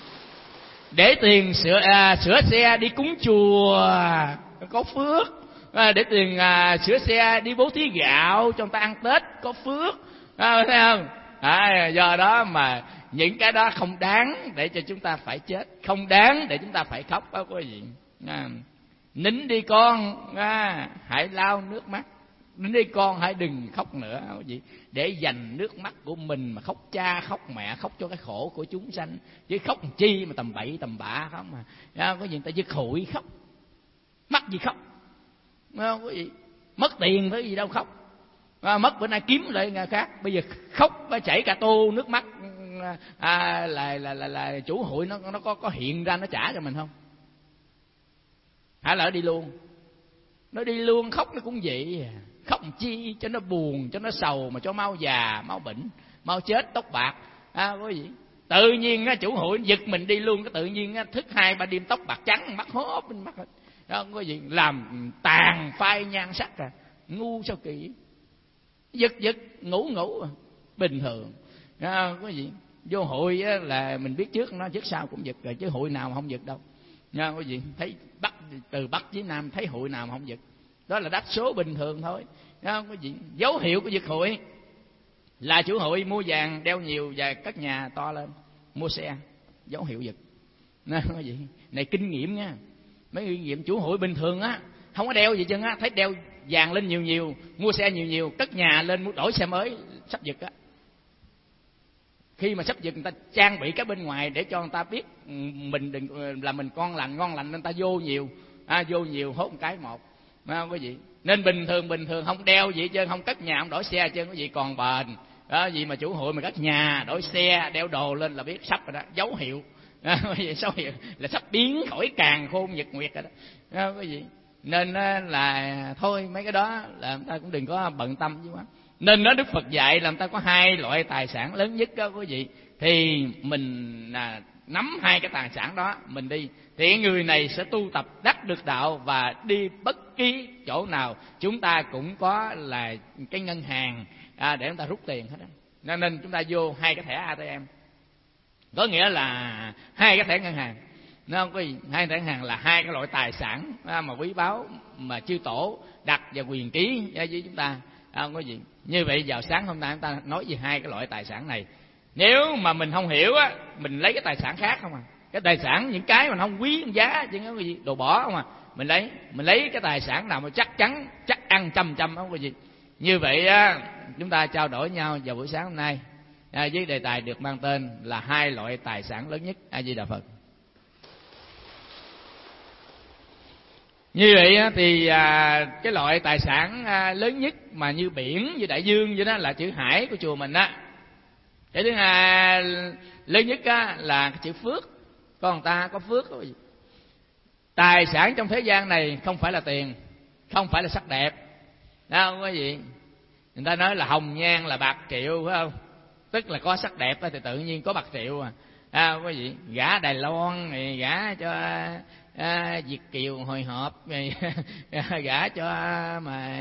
để tiền sửa à, sửa xe đi cúng chùa có phước, à, để tiền à, sửa xe đi bố thí gạo cho người ta ăn Tết có phước, à, thấy không? À, do đó mà những cái đó không đáng để cho chúng ta phải chết, không đáng để chúng ta phải khóc đó quý vị. À, nín đi con, à, hãy lau nước mắt, nín đi con, hãy đừng khóc nữa quý vị, để dành nước mắt của mình mà khóc cha khóc mẹ, khóc cho cái khổ của chúng sanh, chứ khóc chi mà tầm bậy tầm bạ không mà. À, có gì người ta dứt hụi khóc, mắc gì khóc, không quý vị, mất tiền với gì đâu khóc, à, mất bữa nay kiếm lại ngày khác, bây giờ khóc chảy cả tô nước mắt, à, là, là là là chủ hụi nó nó có có hiện ra nó trả cho mình không? Hả, lỡ đi luôn, nó đi luôn khóc nó cũng vậy, khóc chi cho nó buồn, cho nó sầu, mà cho mau già mau bệnh mau chết tóc bạc, à, quý vị. Tự nhiên á, chủ hụi giật mình đi luôn, cái tự nhiên á, thức hai ba đêm tóc bạc trắng, mắt hốp bên mắt đó quý vị, làm tàn phai nhan sắc à, ngu sao kỳ, giật giật ngủ ngủ à. Bình thường đó quý vị. Vô hội á, là mình biết trước nó, trước sau cũng giật rồi, chứ hội nào mà không giật đâu nha quý vị. Thấy bắc từ bắc chí nam thấy hội nào mà không giật, đó là đắc số bình thường thôi đó quý vị. Dấu hiệu của giật hội là chủ hội mua vàng đeo nhiều và cất nhà to lên mua xe, dấu hiệu giật. Nó cái gì này kinh nghiệm nha, mấy kinh nghiệm chủ hội bình thường á không có đeo gì chân á, thấy đeo vàng lên nhiều nhiều, mua xe nhiều nhiều, cất nhà lên muốn đổi xe mới sắp giật á. Khi mà sắp giật người ta trang bị cái bên ngoài để cho người ta biết mình đừng là mình con lành ngon lành nên ta vô nhiều, à, vô nhiều hốt một cái một, không có gì. Nên bình thường bình thường không đeo gì chứ, không cất nhà không đổi xe chứ, có gì còn bền đó. Gì mà chủ hội mà cất nhà đổi xe đeo đồ lên là biết sắp rồi đó, dấu hiệu à, dấu hiệu là sắp biến khỏi càn khôn nhật nguyệt rồi đó, à, có gì. Nên là thôi mấy cái đó là người ta cũng đừng có bận tâm chứ quá. Nên nói Đức Phật dạy là người ta có hai loại tài sản lớn nhất đó quý vị, thì mình là nắm hai cái tài sản đó mình đi thì người này sẽ tu tập đắc được đạo, và đi bất kỳ chỗ nào chúng ta cũng có là cái ngân hàng à, để chúng ta rút tiền hết đó. Nên chúng ta vô hai cái thẻ a tê em, có nghĩa là hai cái thẻ ngân hàng. Nó không có gì, hai thẻ ngân hàng là hai cái loại tài sản mà quý báu mà chư tổ đặt và quyền ký với chúng ta, không có gì. Như vậy vào sáng hôm nay chúng ta nói về hai cái loại tài sản này. Nếu mà mình không hiểu á, mình lấy cái tài sản khác không à. Cái tài sản những cái mà không quý giá chứ không có gì, đồ bỏ không à. Mình lấy mình lấy cái tài sản nào mà chắc chắn chắc ăn trăm trăm không có gì. Như vậy á, chúng ta trao đổi nhau vào buổi sáng hôm nay à, với đề tài được mang tên là hai loại tài sản lớn nhất. A Di Đà Phật. Như vậy thì à, cái loại tài sản à, lớn nhất mà như biển, như đại dương vậy đó là chữ hải của chùa mình á. Cái thứ hai lớn nhất á, là chữ phước. Con người ta có phước thôi. Tài sản trong thế gian này không phải là tiền, không phải là sắc đẹp, đó không có gì. Người ta nói là hồng nhan là bạc triệu, phải không? Tức là có sắc đẹp thì tự nhiên có bạc triệu à. À, không có gì. Gả Đài Loan thì gả cho à, Việt kiều hồi hộp, gả cho mà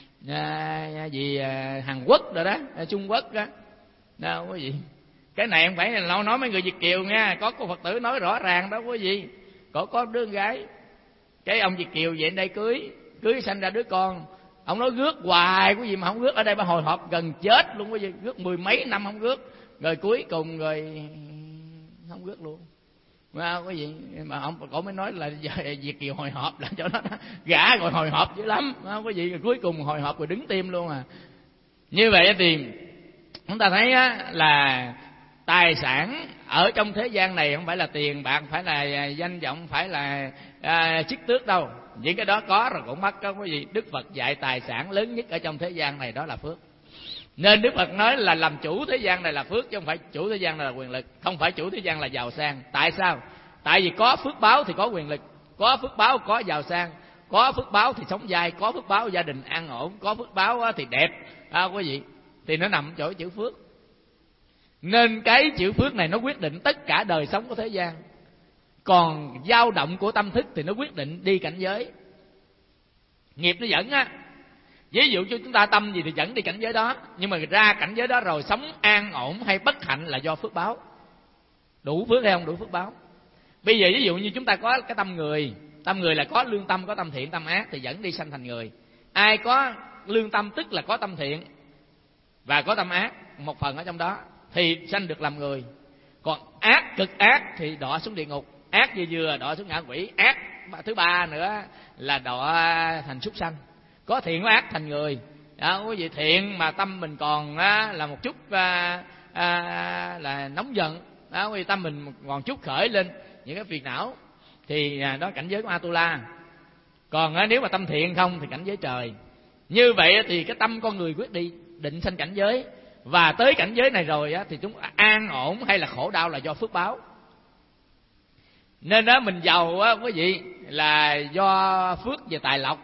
à, gì à, Hàn Quốc rồi đó, Trung Quốc đó, đâu không có gì. Cái này không phải là lâu nói mấy người Việt kiều nha, có cô Phật tử nói rõ ràng đó có gì. Có có đứa con gái, cái ông Việt kiều về đây cưới, cưới sanh ra đứa con, ông nói rước hoài cái gì mà không rước, ở đây bà hồi hộp gần chết luôn, có gì rước mười mấy năm không rước, rồi cuối cùng rồi không rước luôn. Mà cái gì mà ông cổ mới nói là Việt kiều hồi hộp là cho nó gả rồi hồi hộp dữ lắm, không có gì, rồi cuối cùng hồi hộp rồi đứng tim luôn à. Như vậy thì chúng ta thấy á, là tài sản ở trong thế gian này không phải là tiền bạc, phải là danh vọng, phải là à, chức tước đâu. Những cái đó có rồi cũng mất, không có gì. Đức Phật dạy tài sản lớn nhất ở trong thế gian này đó là phước. Nên Đức Phật nói là làm chủ thế gian này là phước, chứ không phải chủ thế gian này là quyền lực, không phải chủ thế gian là giàu sang. Tại sao? Tại vì có phước báo thì có quyền lực, có phước báo có giàu sang, có phước báo thì sống dai, có phước báo gia đình an ổn, có phước báo thì đẹp, à, quý vị. Thì nó nằm chỗ chữ phước. Nên cái chữ phước này nó quyết định tất cả đời sống của thế gian. Còn dao động của tâm thức thì nó quyết định đi cảnh giới. Nghiệp nó dẫn á, ví dụ cho chúng ta tâm gì thì dẫn đi cảnh giới đó, nhưng mà ra cảnh giới đó rồi sống an ổn hay bất hạnh là do phước báo. Đủ phước hay không đủ phước báo. Bây giờ ví dụ như chúng ta có cái tâm người, tâm người là có lương tâm, có tâm thiện, tâm ác thì dẫn đi sanh thành người. Ai có lương tâm tức là có tâm thiện và có tâm ác một phần ở trong đó thì sanh được làm người. Còn ác cực ác thì đọa xuống địa ngục, ác vừa vừa đọa xuống ngạ quỷ, ác thứ ba nữa là đọa thành súc sanh. Có thiện có ác thành người đó, quý vị. Thiện mà tâm mình còn á, là một chút à, à, là nóng giận đó, quý vị, tâm mình còn chút khởi lên những cái phiền não thì à, đó cảnh giới của Atula. Còn á, nếu mà tâm thiện không thì cảnh giới trời. Như vậy thì cái tâm con người quyết đi định sanh cảnh giới, và tới cảnh giới này rồi á, thì chúng an ổn hay là khổ đau là do phước báo. Nên đó mình giàu á quý vị là do phước về tài lộc,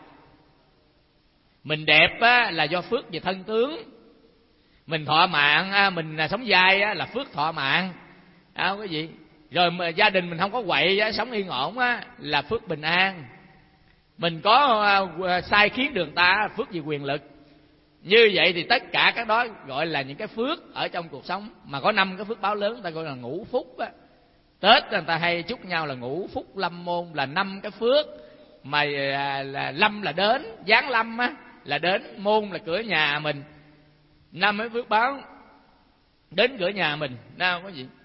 mình đẹp á, là do phước về thân tướng, mình thọ mạng á, mình sống dai á, là phước thọ mạng à, quý vị. Rồi mà gia đình mình không có quậy á, sống yên ổn á, là phước bình an. Mình có uh, sai khiến đường ta, phước về quyền lực. Như vậy thì tất cả các đó gọi là những cái phước ở trong cuộc sống. Mà có năm cái phước báo lớn, người ta gọi là ngũ phúc á. Tết người ta hay chúc nhau là ngũ phúc lâm môn, là năm cái phước mà là, là lâm là đến, giáng lâm á là đến, môn là cửa nhà mình. Năm cái phước báo đến cửa nhà mình, nào có gì.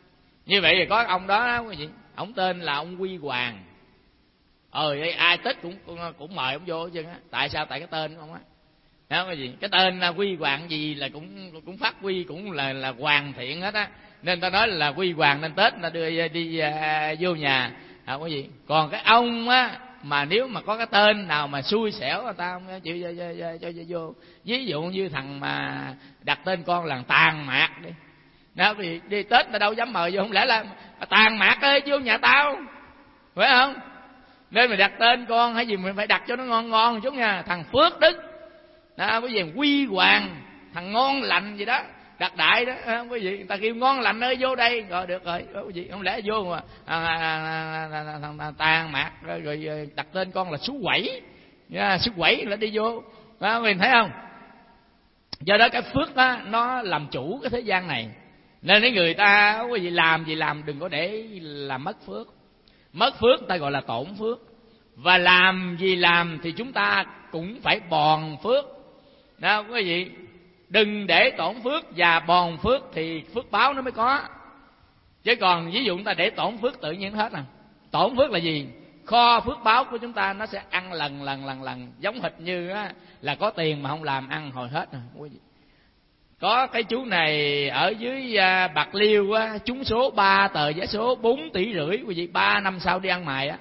Như vậy thì có ông đó quý vị, ông tên là ông Huy Hoàng. Ờ ai Tết cũng cũng mời ông vô chứ á. Tại sao? Tại cái tên của ông á. Đó quý vị, cái tên Huy Hoàng gì là cũng cũng phát huy cũng là là hoàn thiện hết á. Nên ta nói là Huy Hoàng, nên Tết ta đưa đi, đi uh, vô nhà. À, quý vị, còn cái ông á mà nếu mà có cái tên nào mà xui xẻo người ta không chịu cho, cho, cho, cho, cho vô. Ví dụ như thằng mà đặt tên con là Tàn Mạc đi. Đó, vì đi Tết ta đâu dám mời vô, không lẽ là Tàn Mạc ơi vô nhà tao, phải không? Nên mình đặt tên con hay gì mình phải đặt cho nó ngon ngon chút nha. Thằng Phước Đức đó, quý vị, Huy Hoàng, thằng Ngon Lành gì đó, đặt đại đó, không quý vị, người ta kêu Ngon Lành ơi vô đây, rồi được rồi, quý vị, không lẽ vô mà à, à, à, à, à, Tàn Mạc rồi, rồi đặt tên con là Sú Quẩy, yeah, Sú Quẩy là đi vô, đó, mình thấy không? Do đó cái phước đó, nó làm chủ cái thế gian này, nên cái người ta quý vị làm gì làm đừng có để làm mất phước. Mất phước ta gọi là tổn phước, và làm gì làm thì chúng ta cũng phải bòn phước. Đó quý vị, đừng để tổn phước và bòn phước thì phước báo nó mới có. Chứ còn ví dụ chúng ta để tổn phước tự nhiên hết à. Tổn phước là gì? Kho phước báo của chúng ta nó sẽ ăn lần lần lần lần, giống hệt như á, là có tiền mà không làm ăn hồi hết à, quý vị. Có cái chú này ở dưới à, Bạc Liêu á, trúng số ba tờ vé số bốn tỷ rưỡi, quý vị, ba năm sau đi ăn mày á.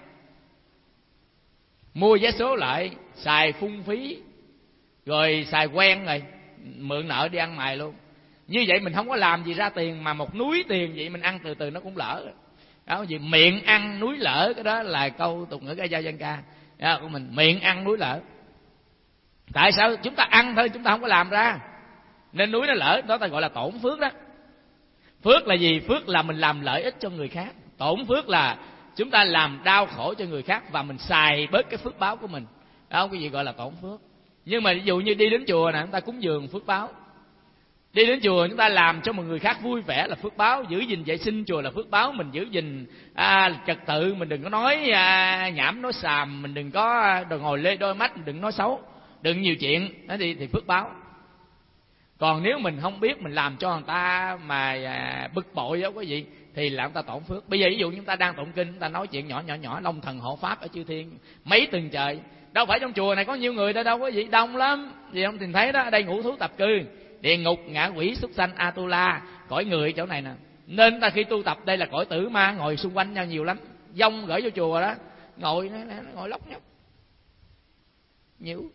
Mua vé số lại, xài phung phí, rồi xài quen rồi, mượn nợ đi ăn mày luôn. Như vậy mình không có làm gì ra tiền, mà một núi tiền vậy mình ăn từ từ nó cũng lỡ. Đó, vì miệng ăn núi lỡ, cái đó là câu tục ngữ ca dao dân ca đó, của mình, miệng ăn núi lỡ. Tại sao? Chúng ta ăn thôi, chúng ta không có làm ra, nên núi nó lỡ, đó ta gọi là tổn phước đó. Phước là gì? Phước là mình làm lợi ích cho người khác. Tổn phước là chúng ta làm đau khổ cho người khác và mình xài bớt cái phước báo của mình. Đó, cái gì gọi là tổn phước. Nhưng mà ví dụ như đi đến chùa nè, chúng ta cúng dường phước báo. Đi đến chùa chúng ta làm cho một người khác vui vẻ là phước báo. Giữ gìn vệ sinh chùa là phước báo. Mình giữ gìn à, trật tự, mình đừng có nói à, nhảm nói xàm, mình đừng có đừng ngồi lê đôi mắt, mình đừng nói xấu, đừng nhiều chuyện, đó thì, thì phước báo. Còn nếu mình không biết, mình làm cho người ta mà à, bực bội đó quý vị, thì là người ta tổn phước. Bây giờ ví dụ chúng ta đang tụng kinh, chúng ta nói chuyện nhỏ nhỏ nhỏ, long thần hộ pháp ở chư thiên mấy tầng trời, đâu phải trong chùa này có nhiều người đâu đâu quý vị, đông lắm. Vì không tìm thấy đó, ở đây ngũ thú tập cư, địa ngục, ngạ quỷ, súc sanh, Atula, cõi người chỗ này nè. Nên ta khi tu tập đây là cõi tử ma, ngồi xung quanh nhau nhiều lắm. Dông gửi vô chùa đó, ngồi ngồi lóc nhóc nhiều.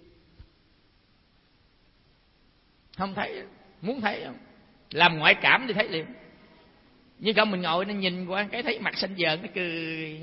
Không thấy, muốn thấy không? Làm ngoại cảm thì thấy liền. Nhưng không mình ngồi nó nhìn qua cái thấy mặt xanh dờn nó cười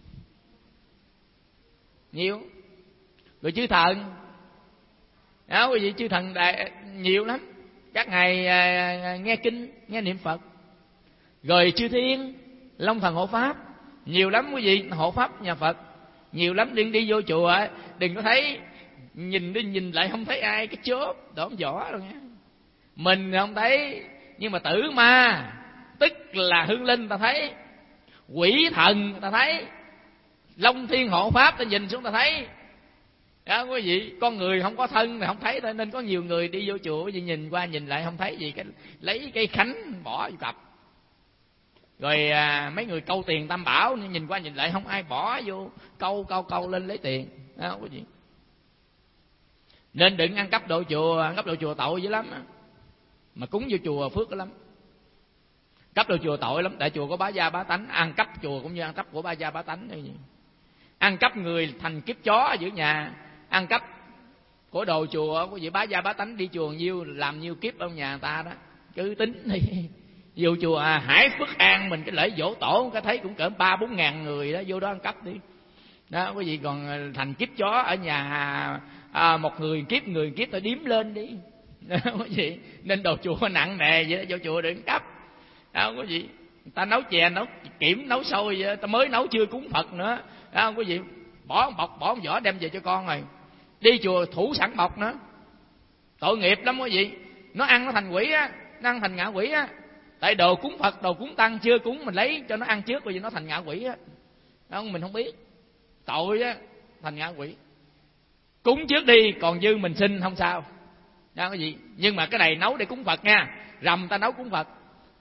nhiều. Rồi chư thần đó quý vị, chư thần đại, nhiều lắm. Các ngày à, nghe kinh, nghe niệm Phật. Rồi chư thiên, long thần hộ pháp nhiều lắm quý vị, hộ pháp nhà Phật nhiều lắm. Đi đi vô chùa đừng có thấy, nhìn đi nhìn lại không thấy ai, cái chốt đổm vỏ rồi nha. Mình không thấy, nhưng mà tử ma tức là hương linh ta thấy, quỷ thần ta thấy, long thiên hộ pháp ta nhìn xuống ta thấy. Đó quý vị, con người không có thân thì không thấy thôi. Nên có nhiều người đi vô chùa quý vị, nhìn qua nhìn lại không thấy gì, cái lấy cây khánh bỏ vô cặp. Rồi à, mấy người câu tiền tam bảo, nhìn qua nhìn lại không ai bỏ vô, câu câu câu lên lấy tiền. Đó quý vị, nên đừng ăn cắp đồ chùa. Ăn cắp đồ chùa tội dữ lắm, mà cúng vô chùa phước lắm. Cắp đồ chùa tội lắm, tại chùa có bá gia bá tánh. Ăn cắp chùa cũng như ăn cắp của bá gia bá tánh vậy. Ăn cắp người thành kiếp chó ở giữa nhà, ăn cắp của đồ chùa có gì bá gia bá tánh đi chùa nhiêu làm nhiêu kiếp ở nhà người ta đó. Cứ tính đi vô chùa à, Hải Phước An mình cái lễ dỗ tổ cái thấy cũng cỡ ba bốn ngàn người đó, vô đó ăn cắp đi đó quý vị. Còn thành kiếp chó ở nhà à, một người kiếp người kiếp ta điếm lên đi đó quý vị. Nên đồ chùa nặng nề vậy đó, vô chùa đừng cắp đó quý vị. Người ta nấu chè, nấu kiểm, nấu sôi vậy, ta mới nấu chưa cúng Phật nữa đó quý vị. Bỏ bọc, bỏ vỏ đem về cho con rồi. Đi chùa thủ sẵn bọc nữa, tội nghiệp lắm quý vị. Nó ăn nó thành quỷ á, nó ăn thành ngạ quỷ á. Tại đồ cúng Phật, đồ cúng Tăng chưa cúng mình lấy cho nó ăn trước, bởi vì nó thành ngạ quỷ á. Đó, mình không biết, tội á, thành ngạ quỷ. Cúng trước đi, còn dư mình xin không sao đó quý vị. Nhưng mà cái này nấu để cúng Phật nha, rằm ta nấu cúng Phật,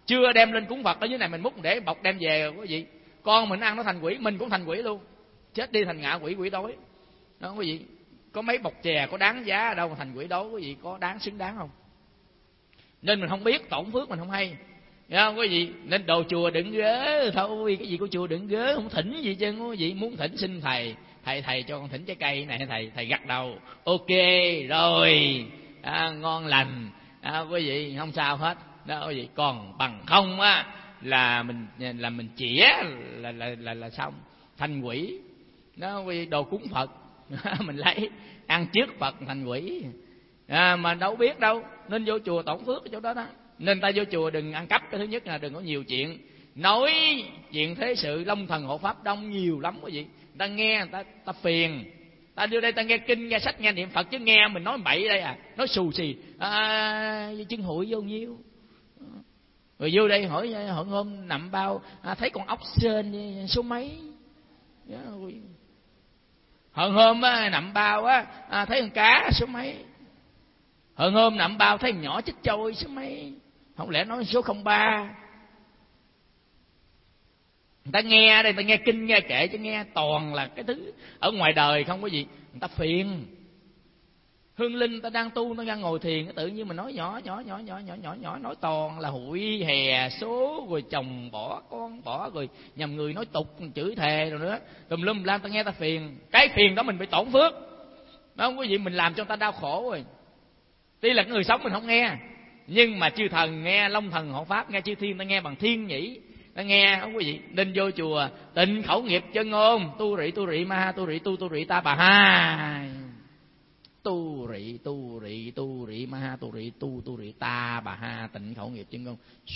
chưa đem lên cúng Phật ở dưới này mình múc để bọc đem về rồi quý vị. Con mình ăn nó thành quỷ, mình cũng thành quỷ luôn. Chết đi thành ngạ quỷ, quỷ đói. Đó quý vị. Có mấy bọc chè có đáng giá đâu mà thành quỷ đói quý vị, có đáng xứng đáng không? Nên mình không biết, tổn phước mình không hay. Nghe không quý vị? Nên đồ chùa đừng ghế thôi, cái gì của chùa đừng ghế, không thỉnh gì chứ quý vị. Muốn thỉnh xin thầy, thầy thầy cho con thỉnh trái cây này, thầy thầy gật đầu ok rồi, à, ngon lành, à, quý vị không sao hết. Đó quý vị. Còn bằng không á là mình là mình chĩa là là là là xong thành quỷ. Đó quý vị. Đồ cúng Phật mình lấy ăn trước Phật thành quỷ, à, mà đâu biết đâu. Nên vô chùa tổn phước ở chỗ đó đó. Nên ta vô chùa đừng ăn cắp. Cái thứ nhất là đừng có nhiều chuyện nói chuyện thế sự long thần hộ pháp đông nhiều lắm quý vị. Ta nghe người ta ta phiền. Ta vô đây ta nghe kinh nghe sách nghe niệm Phật, chứ nghe mình nói bậy đây à, nói xù xì, à, chân hụi vô nhiêu. Rồi vô đây hỏi hỏi hôm nằm bao, à, thấy con ốc sên số mấy. Hờn hôm á, nằm bao á, à, thấy con cá số mấy. Hờn hôm nằm bao thấy con nhỏ chết trôi số mấy. Không lẽ nói số không ba. Người ta nghe đây, người ta nghe kinh nghe kệ, chứ nghe toàn là cái thứ ở ngoài đời không có gì. Người ta phiền. Hương linh ta đang tu, nó đang ngồi thiền, tự nhiên mình nói nhỏ nhỏ nhỏ nhỏ nhỏ nhỏ nhỏ nói toàn là hụi hè số, rồi chồng bỏ con bỏ, rồi nhầm người nói tục chửi thề rồi nữa tùm lum la, ta nghe ta phiền. Cái phiền đó mình bị tổn phước, đúng không quý vị? Mình làm cho người ta đau khổ rồi. Tuy là người sống mình không nghe, nhưng mà chư thần nghe, long thần hộ pháp nghe, chư thiên ta nghe bằng thiên nhĩ, ta nghe không quý vị. Nên vô chùa tịnh khẩu nghiệp chân ngôn, tu rị tu rị ma tu rị tu tu rị ta bà ha, tu rị tu rị tu rị ma ha tu rị tu tu rị ta bà ha, tịnh khẩu nghiệp chân ngôn.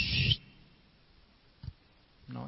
Nói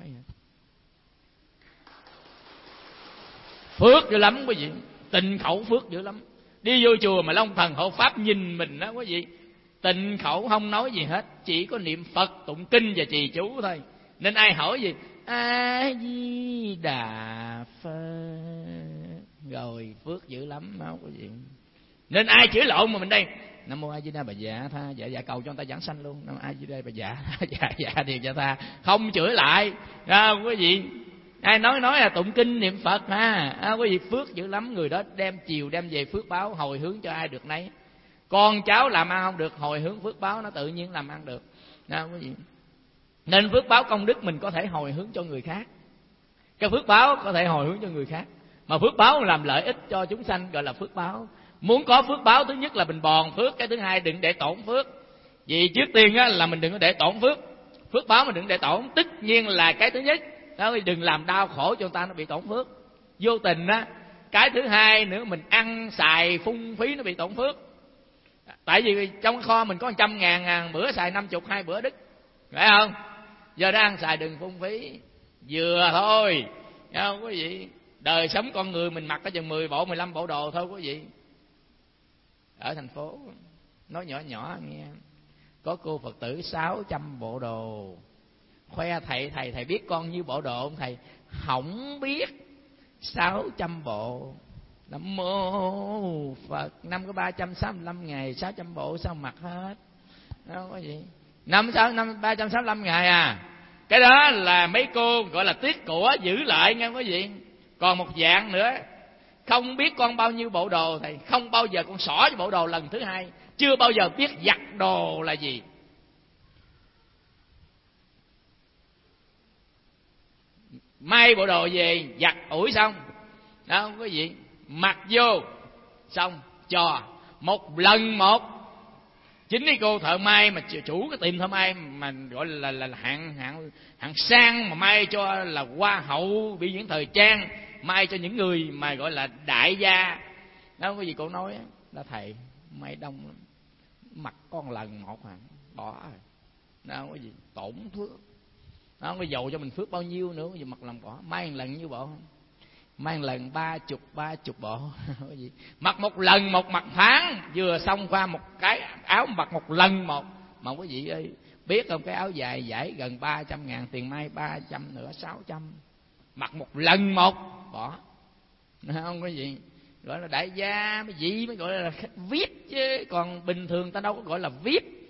phước dữ lắm quý vị, tịnh khẩu phước dữ lắm. Đi vô chùa mà long thần hộ pháp nhìn mình đó quý vị, tịnh khẩu không nói gì hết, chỉ có niệm Phật tụng kinh và trì chú thôi. Nên ai hỏi gì A Di Đà Phật rồi phước dữ lắm đó quý vị. Nên ai chửi lộn mà mình đây Nam mô A Di Đà Bà Dạ Tha, dạ dạ cầu cho người ta giảng sanh luôn. Nam mô A Di Đà Bà Dạ dạ dạ điều dạ tha, không chửi lại à, quý vị. Ai nói nói là tụng kinh niệm Phật ha, à, quý vị phước dữ lắm. Người đó đem chiều đem về phước báo, hồi hướng cho ai được nấy. Con cháu làm ăn không được, hồi hướng phước báo nó tự nhiên làm ăn được à, quý vị. Nên phước báo công đức mình có thể hồi hướng cho người khác, cái phước báo có thể hồi hướng cho người khác, mà phước báo làm lợi ích cho chúng sanh gọi là phước báo. Muốn có phước báo, thứ nhất là mình bòn phước, cái thứ hai đừng để tổn phước. Vì trước tiên á, là mình đừng có để tổn phước. Phước báo mình đừng để tổn, tất nhiên là cái thứ nhất đó, đừng làm đau khổ cho người ta nó bị tổn phước vô tình á. Cái thứ hai nữa, mình ăn xài phung phí nó bị tổn phước. Tại vì trong kho mình có một trăm ngàn, ngàn bữa xài năm chục, hai bữa đứt, phải không? Giờ đã ăn xài đừng phung phí, vừa thôi, thấy không quý vị? Đời sống con người mình mặc có chừng mười bộ, mười lăm bộ đồ thôi quý vị. Ở thành phố nói nhỏ nhỏ nghe, có cô Phật tử sáu trăm bộ đồ, khoe thầy thầy thầy biết con nhiêu bộ đồ không thầy? Không biết. Sáu trăm bộ. Nam mô Phật. Năm có ba trăm sáu mươi lăm ngày, sáu trăm bộ sao mặc hết? Đâu có gì. Năm sáu năm ba trăm sáu mươi lăm ngày à. Cái đó là mấy cô gọi là tiếc của giữ lại nghe quý vị. Còn một dạng nữa, không biết con bao nhiêu bộ đồ thầy, không bao giờ con xỏ cho bộ đồ lần thứ hai, chưa bao giờ biết giặt đồ là gì. May bộ đồ về giặt ủi xong đó không có gì, mặc vô xong cho một lần một. Chính cái cô thợ may mà chủ cái tiệm thợ may mà gọi là là, là hạng hạng hạng sang, mà may cho là hoa hậu biểu diễn thời trang, may cho những người mà gọi là đại gia đó không có gì. Cô nói là thầy may đông lắm, mặc con lần một à bỏ rồi đó không có gì, tổn phước. Nó không có dầu cho mình phước bao nhiêu nữa, gì mặc lần bỏ. May một lần như bộ không? May một lần ba chục ba chục bộ. Mặc một lần một mặt phán, vừa xong qua một cái áo mặc một lần một. Mà quý vị ơi, biết không, cái áo dài giải gần ba trăm ngàn, tiền may ba trăm nữa sáu trăm. Mặc một lần một bỏ. Không có gì gọi là đại gia, mấy gì mới gọi là khách vi ai pi chứ, còn bình thường ta đâu có gọi là vi ai pi.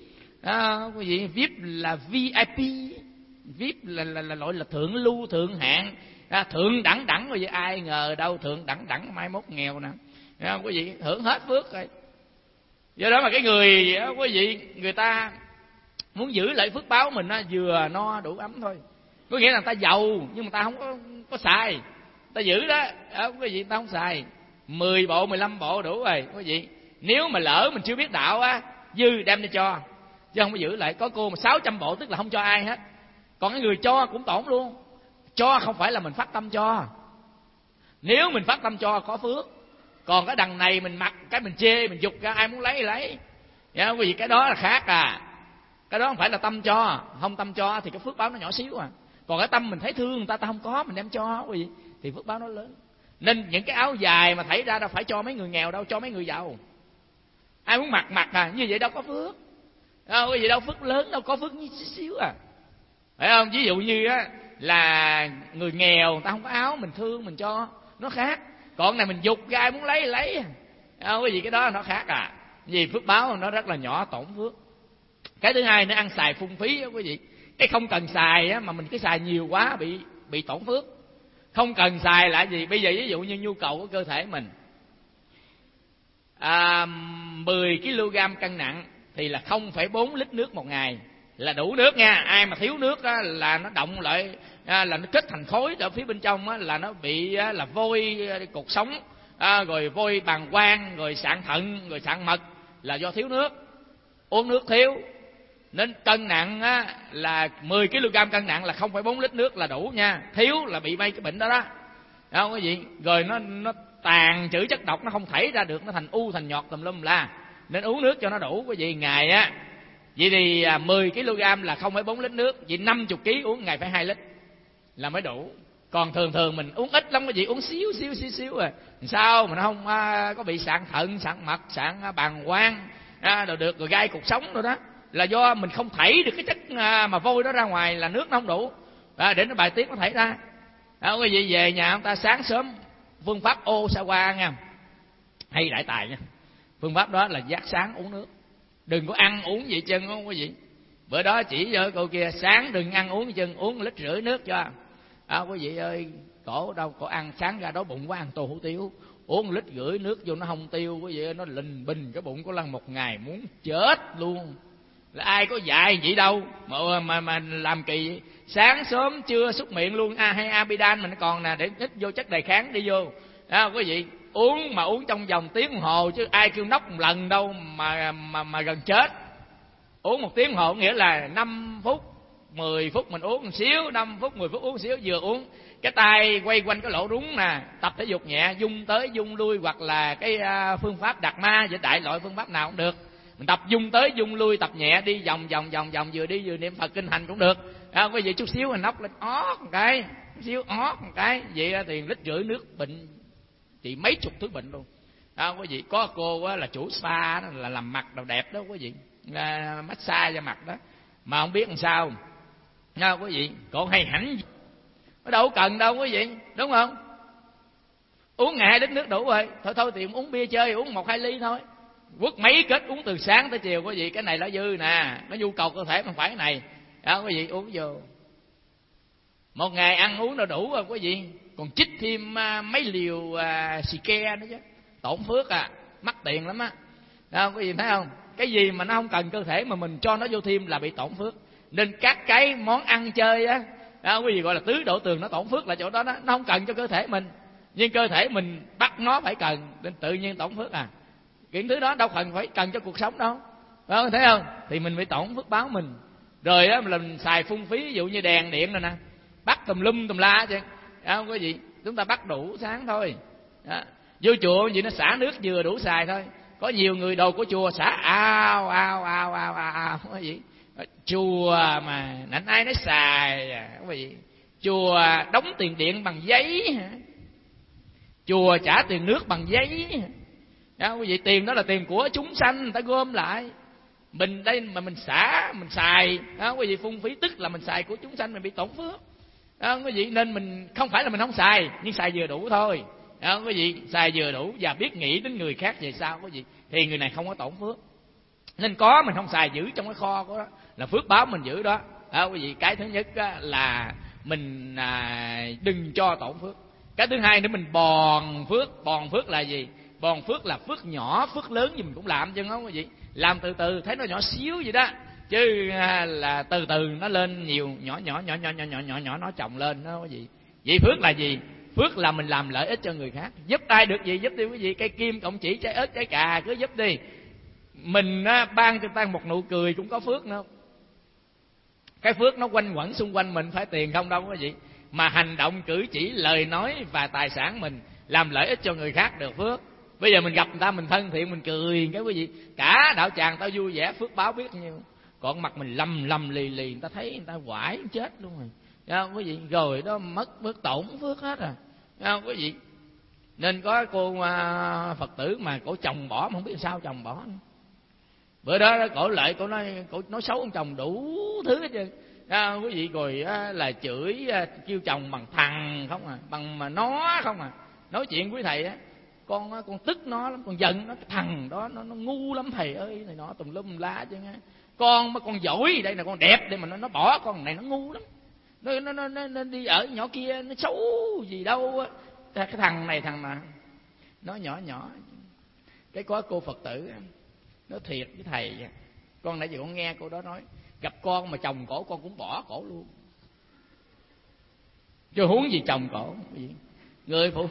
đó, quý vị. vê i pê là vê i pê, vê i pê là là, là loại là thượng lưu thượng hạng, à, thượng đẳng đẳng. Quý vị ai ngờ đâu thượng đẳng đẳng mai mốt nghèo nè, à, quý vị hưởng hết phước rồi. Do đó mà cái người đó, quý vị, người ta muốn giữ lại phước báo mình á, vừa no đủ ấm thôi. Có nghĩa là người ta giàu nhưng mà ta không có có xài, ta giữ đó, đó quý vị, ta không xài. Mười bộ mười lăm bộ đủ rồi quý vị. Nếu mà lỡ mình chưa biết đạo á, dư đem đi cho, chứ không có giữ lại. Có cô mà sáu trăm bộ tức là không cho ai hết. Còn cái người cho cũng tổn luôn. Cho không phải là mình phát tâm cho. Nếu mình phát tâm cho có phước. Còn cái đằng này mình mặc cái mình chê, mình dục ra ai muốn lấy lấy, dạ, quý vị, cái đó là khác à. Cái đó không phải là tâm cho. Không tâm cho thì cái phước báo nó nhỏ xíu à. Còn cái tâm mình thấy thương người ta, ta không có, mình đem cho quý vị, thì phước báo nó lớn. Nên những cái áo dài mà thảy ra đâu phải cho mấy người nghèo đâu, cho mấy người giàu. Ai muốn mặc mặc à, như vậy đâu có phước. Đâu quý vị, đâu phước lớn, đâu có phước như xíu à, phải không? Ví dụ như á là người nghèo người ta không có áo, mình thương mình cho, nó khác. Còn này mình dục ra ai muốn lấy lấy, đâu quý vị, cái đó nó khác à. Vì phước báo nó rất là nhỏ, tổn phước. Cái thứ hai nó ăn xài phung phí đó quý vị. Cái không cần xài á, mà mình cứ xài nhiều quá bị bị tổn phước. Không cần xài là gì? Bây giờ ví dụ như nhu cầu của cơ thể mình à, mười ki lô gam cân nặng thì là không phẩy bốn lít nước một ngày là đủ nước nha. Ai mà thiếu nước á, là nó động lại, à, là nó kết thành khối ở phía bên trong á, là nó bị á, là vôi cột sống, à, rồi vôi bàng quang, rồi sạn thận, rồi sạn mật, là do thiếu nước. Uống nước thiếu. Nên cân nặng á, là mười ki lô gam cân nặng là không phẩy bốn lít nước là đủ nha. Thiếu là bị mấy cái bệnh đó đó. Đó quý vị. Rồi nó nó tàn trữ chất độc, nó không thảy ra được, nó thành u thành nhọt tùm lum la. Nên uống nước cho nó đủ quý vị. Ngày á, vậy thì mười ki lô gam là không phẩy bốn lít nước. Vậy năm mươi ki lô gam uống ngày phải hai lít là mới đủ. Còn thường thường mình uống ít lắm quý vị, uống xíu xíu xíu xíu rồi. Sao mà nó không à, có bị sạn thận, sạn mật, sạn bàng quang, à, rồi được rồi gai cột sống rồi đó. Là do mình không thảy được cái chất mà vôi đó ra ngoài, là nước nó không đủ, à, để nó bài tiết nó thảy ra. Đó, quý vị về nhà chúng ta sáng sớm phương pháp Osawa nha, hay đại tài nha. Phương pháp đó là giác sáng uống nước, đừng có ăn uống gì chân không quý vị. Bữa đó chỉ cho cô kia sáng đừng ăn uống gì chân, uống lít rưỡi nước cho. À, quý vị ơi, cổ đâu có ăn sáng ra đói bụng quá ăn tô hủ tiếu, uống lít rưỡi nước vô nó không tiêu, quý vị ơi, nó lình bình cái bụng của lần một ngày muốn chết luôn. Là ai có dạy vậy đâu mà mà, mà làm kỳ vậy. Sáng sớm trưa xúc miệng luôn, a hay Abidan mình còn nè, để ít vô chất đề kháng đi vô. Đó quý vị, uống mà uống trong vòng tiếng đồng hồ, chứ ai kêu nốc một lần đâu mà mà mà gần chết. Uống một tiếng đồng hồ nghĩa là năm phút mười phút mình uống một xíu, năm phút mười phút uống một xíu. Vừa uống cái tay quay quanh cái lỗ rúng nè, tập thể dục nhẹ, dung tới dung lui, hoặc là cái phương pháp đạt ma, vậy đại loại phương pháp nào cũng được. Mình tập dung tới dung lui, tập nhẹ, đi vòng vòng vòng vòng, vừa đi vừa niệm Phật kinh hành cũng được. À, quý vị chút xíu mình nóc lên ót một cái, chút xíu ót một cái, vậy thì lít rưỡi nước bệnh trị mấy chục thứ bệnh luôn. À, quý vị, có cô á, là chủ spa đó, là làm mặt đầu đẹp đó quý vị, à, massage da mặt đó, mà không biết làm sao. À, quý vị, cổ hay hẳn, nó đâu cần đâu quý vị, đúng không? Uống ngày hai lít nước đủ rồi, thôi thôi thì uống bia chơi, uống một hai ly thôi. Quất mấy kết uống từ sáng tới chiều quý vị, cái này nó dư nè, nó nhu cầu cơ thể mình phải cái này. Đó quý vị, uống vô. Một ngày ăn uống nó đủ rồi quý vị, còn chích thêm mấy liều uh, xì ke nữa chứ, tổn phước à, mắc tiền lắm á. Đó quý vị thấy không? Cái gì mà nó không cần cơ thể mà mình cho nó vô thêm là bị tổn phước. Nên các cái món ăn chơi á, đó quý vị, gọi là tứ đổ tường, nó tổn phước là chỗ đó, đó, nó không cần cho cơ thể mình, nhưng cơ thể mình bắt nó phải cần, nên tự nhiên tổn phước à. Những thứ đó đâu cần phải cần cho cuộc sống đâu, đó, thấy không? Thì mình phải tổn phước báo mình. Rồi á mình xài phung phí, ví dụ như đèn điện này nè, bắt tùm lum tùm la chứ, không có gì, chúng ta bắt đủ sáng thôi. Đó. Vô chùa gì nó xả nước vừa đủ xài thôi. Có nhiều người đồ của chùa xả ao ao ao ao ao ao, không có gì. Chùa mà nãy ai nói xài, không có gì. Chùa đóng tiền điện bằng giấy, chùa trả tiền nước bằng giấy. Đó, quý vị, tiền đó là tiền của chúng sanh, người ta gom lại. Mình đây mà mình xả, mình xài, đó quý vị, phung phí tức là mình xài của chúng sanh, mình bị tổn phước. Đó quý vị, nên mình không phải là mình không xài, nhưng xài vừa đủ thôi. Đó quý vị, xài vừa đủ và biết nghĩ đến người khác về sau quý vị, thì người này không có tổn phước. Nên có mình không xài giữ trong cái kho của đó là phước báo mình giữ đó. À, quý vị, cái thứ nhất á, là mình à, đừng cho tổn phước. Cái thứ hai nữa, mình bòn phước. Bòn phước là gì? Bòn phước là phước nhỏ, phước lớn gì mình cũng làm chứ không quý vị. Làm từ từ, thấy nó nhỏ xíu vậy đó, chứ à, là từ từ nó lên nhiều, nhỏ nhỏ nhỏ nhỏ nhỏ nhỏ nhỏ nhỏ nó chồng lên đó quý vị. Vậy phước là gì? Phước là mình làm lợi ích cho người khác. Giúp ai được gì giúp đi quý vị. Cây kim, cộng chỉ, trái ớt, trái cà cứ giúp đi. Mình á, ban cho ta một nụ cười cũng có phước nữa. Cái phước nó quanh quẩn xung quanh mình, phải tiền không đâu quý vị. Mà hành động, cử chỉ, lời nói và tài sản mình làm lợi ích cho người khác được phước. Bây giờ mình gặp người ta mình thân thiện, mình cười cái quý vị, cả đạo tràng tao vui vẻ, phước báo biết nhiêu. Còn mặt mình lầm lầm lì lì, người ta thấy người ta quải chết luôn rồi. Đó, quý vị, rồi đó mất mất tổn phước hết rồi. Đó, quý vị. Nên có cô uh, Phật tử mà cổ chồng bỏ mà không biết sao chồng bỏ. Bữa đó cổ lại cổ nói cổ nói xấu ông chồng đủ thứ hết trơn. À, quý vị, rồi á, là chửi kêu chồng bằng thằng không à, bằng mà nó không à. Nói chuyện quý thầy á, con á, con tức nó lắm, con giận nó, cái thằng đó nó nó ngu lắm thầy ơi, này nọ tùm lum la chứ nghe. Con mà con giỏi đây là con đẹp đây mà nó nó bỏ con này nó ngu lắm. Nó nó nó, nó, nó đi ở nhỏ kia nó xấu gì đâu á. Cái thằng này thằng mà nó nhỏ nhỏ. Cái có cô Phật tử nó thiệt với thầy, con nãy giờ con nghe cô đó nói gặp con mà chồng cổ con cũng bỏ cổ luôn, chứ huống gì chồng cổ. Người phụ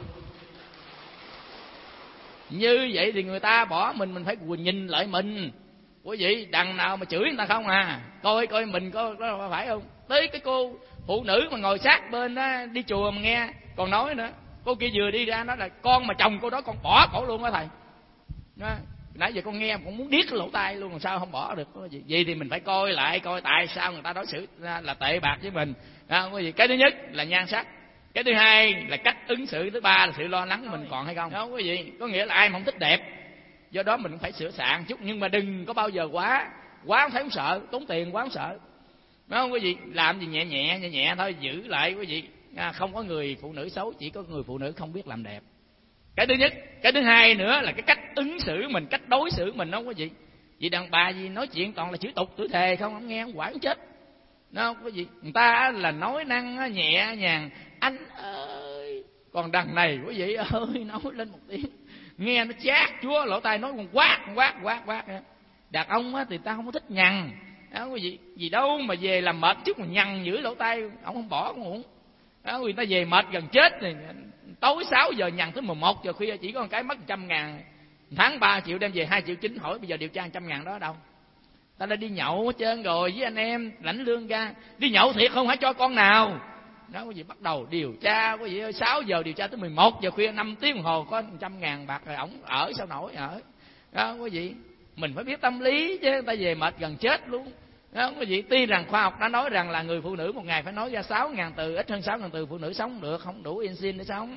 như vậy thì người ta bỏ mình, mình phải nhìn lại mình. Quý vị, đằng nào mà chửi người ta không à, coi coi mình có, có phải không. Tới cái cô phụ nữ mà ngồi sát bên đó đi chùa mà nghe còn nói nữa, cô kia vừa đi ra nói là con mà chồng cô đó con bỏ cổ luôn á thầy. Đó. Nãy giờ con nghe cũng muốn điếc cái lỗ tai luôn, làm sao không bỏ được. Vậy thì mình phải coi lại coi tại sao người ta đối xử là tệ bạc với mình. Đó, quý vị. Cái thứ nhất là nhan sắc, cái thứ hai là cách ứng xử, thứ ba là sự lo lắng mình còn hay không. Đó quý vị, có nghĩa là ai mà không thích đẹp, do đó mình cũng phải sửa soạn chút, nhưng mà đừng có bao giờ quá quá không thấy không sợ, tốn tiền quá không sợ. Đúng không quý vị? Làm gì nhẹ nhẹ nhẹ nhẹ thôi, giữ lại quý vị. À, không có người phụ nữ xấu, chỉ có người phụ nữ không biết làm đẹp. Cái thứ nhất. Cái thứ hai nữa là cái cách ứng xử mình, cách đối xử mình đó quý vị. Vì đàn bà gì nói chuyện toàn là chữ tục tuổi thề không, không nghe không quảng chết. Đúng không quý vị? Người ta là nói năng nhẹ nhàng, anh ơi. Còn đằng này quý vị ơi, nói lên một tiếng nghe nó chát chúa lỗ tai, nói còn quát quát quát quát. Đàn ông á thì ta không có thích nhằn. Đó quý vị, gì đâu mà về làm mệt chút mà nhằn giữ lỗ tai, ông không bỏ cũng uổng. Đó, người ta về mệt gần chết thì tối sáu giờ nhằn tới mười một giờ khuya, chỉ có một cái mất một trăm ngàn, tháng ba triệu đem về hai triệu chín, hỏi bây giờ điều tra một trăm ngàn đó ở đâu. Ta đã đi nhậu hết trơn rồi với anh em lãnh lương ra, đi nhậu thiệt không hãy cho con nào. Đó quý vị, bắt đầu điều tra quý vị ơi, sáu giờ điều tra tới mười một giờ khuya, năm tiếng đồng hồ có một trăm ngàn bạc rồi, ổng ở sao nổi ở. Đó quý vị, mình phải biết tâm lý chứ, người ta về mệt gần chết luôn. Đó quý vị, tuy rằng khoa học đã nói rằng là người phụ nữ một ngày phải nói ra sáu ngàn từ, ít hơn sáu ngàn từ phụ nữ sống được, không đủ insulin để sống.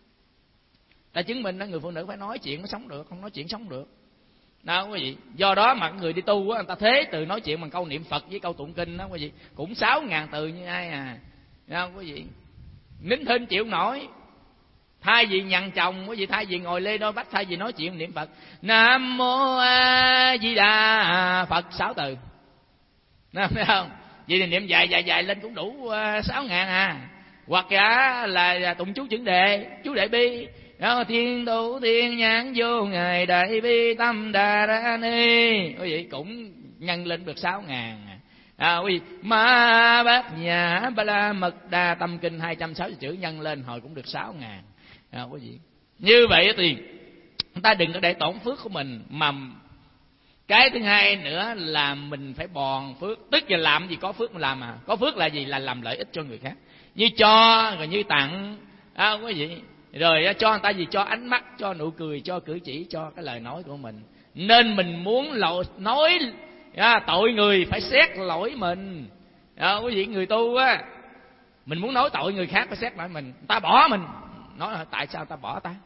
Ta chứng minh là người phụ nữ phải nói chuyện mới sống được, không nói chuyện sống được. Đó quý vị, do đó mà người đi tu á, người ta thế từ nói chuyện bằng câu niệm Phật với câu tụng kinh đó quý vị, cũng sáu ngàn từ như ai à. Đó quý vị, nín thinh chịu nổi. Thay vì nhằn chồng quý vị, thay vì ngồi lê đôi bách, thay vì nói chuyện niệm Phật Nam Mô A Di Đà Phật sáu từ. Đó, thấy không? Vậy thì niệm dài dài dài lên cũng đủ sáu ngàn à. Hoặc là, là tụng chú chuẩn đề, chú đại bi. Đó, thiên thủ thiên nhãn vô ngài đại bi tâm đà ra ni, quý vị cũng nhân lên được sáu ngàn. À, quý vị, ma bát nhã ba la mật đa tâm kinh hai trăm sáu mươi chữ nhân lên hồi cũng được sáu ngàn. À, quý vị, như vậy thì chúng ta đừng có để tổn phước của mình. Mà cái thứ hai nữa là mình phải bòn phước, tức là làm gì có phước mà làm à. Có phước là gì? Là làm lợi ích cho người khác, như cho rồi như tặng. À, quý vị, rồi cho người ta gì? Cho ánh mắt, cho nụ cười, cho cử chỉ, cho cái lời nói của mình. Nên mình muốn lộ, nói à, tội người phải xét lỗi mình. À, quý vị, người tu á, mình muốn nói tội người khác phải xét lỗi mình. Ta bỏ mình, nói là tại sao ta bỏ ta.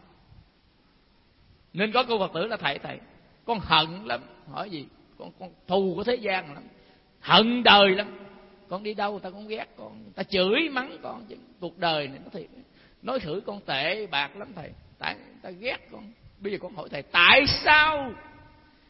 Nên có cô Phật tử là thầy thầy con hận lắm. Hỏi gì? Con, con thù của thế gian lắm, hận đời lắm. Con đi đâu ta cũng ghét con, ta chửi mắng con chứ. Cuộc đời này nó thiệt, nói thử con tệ bạc lắm thầy, tại ta ghét con. Bây giờ con hỏi thầy tại sao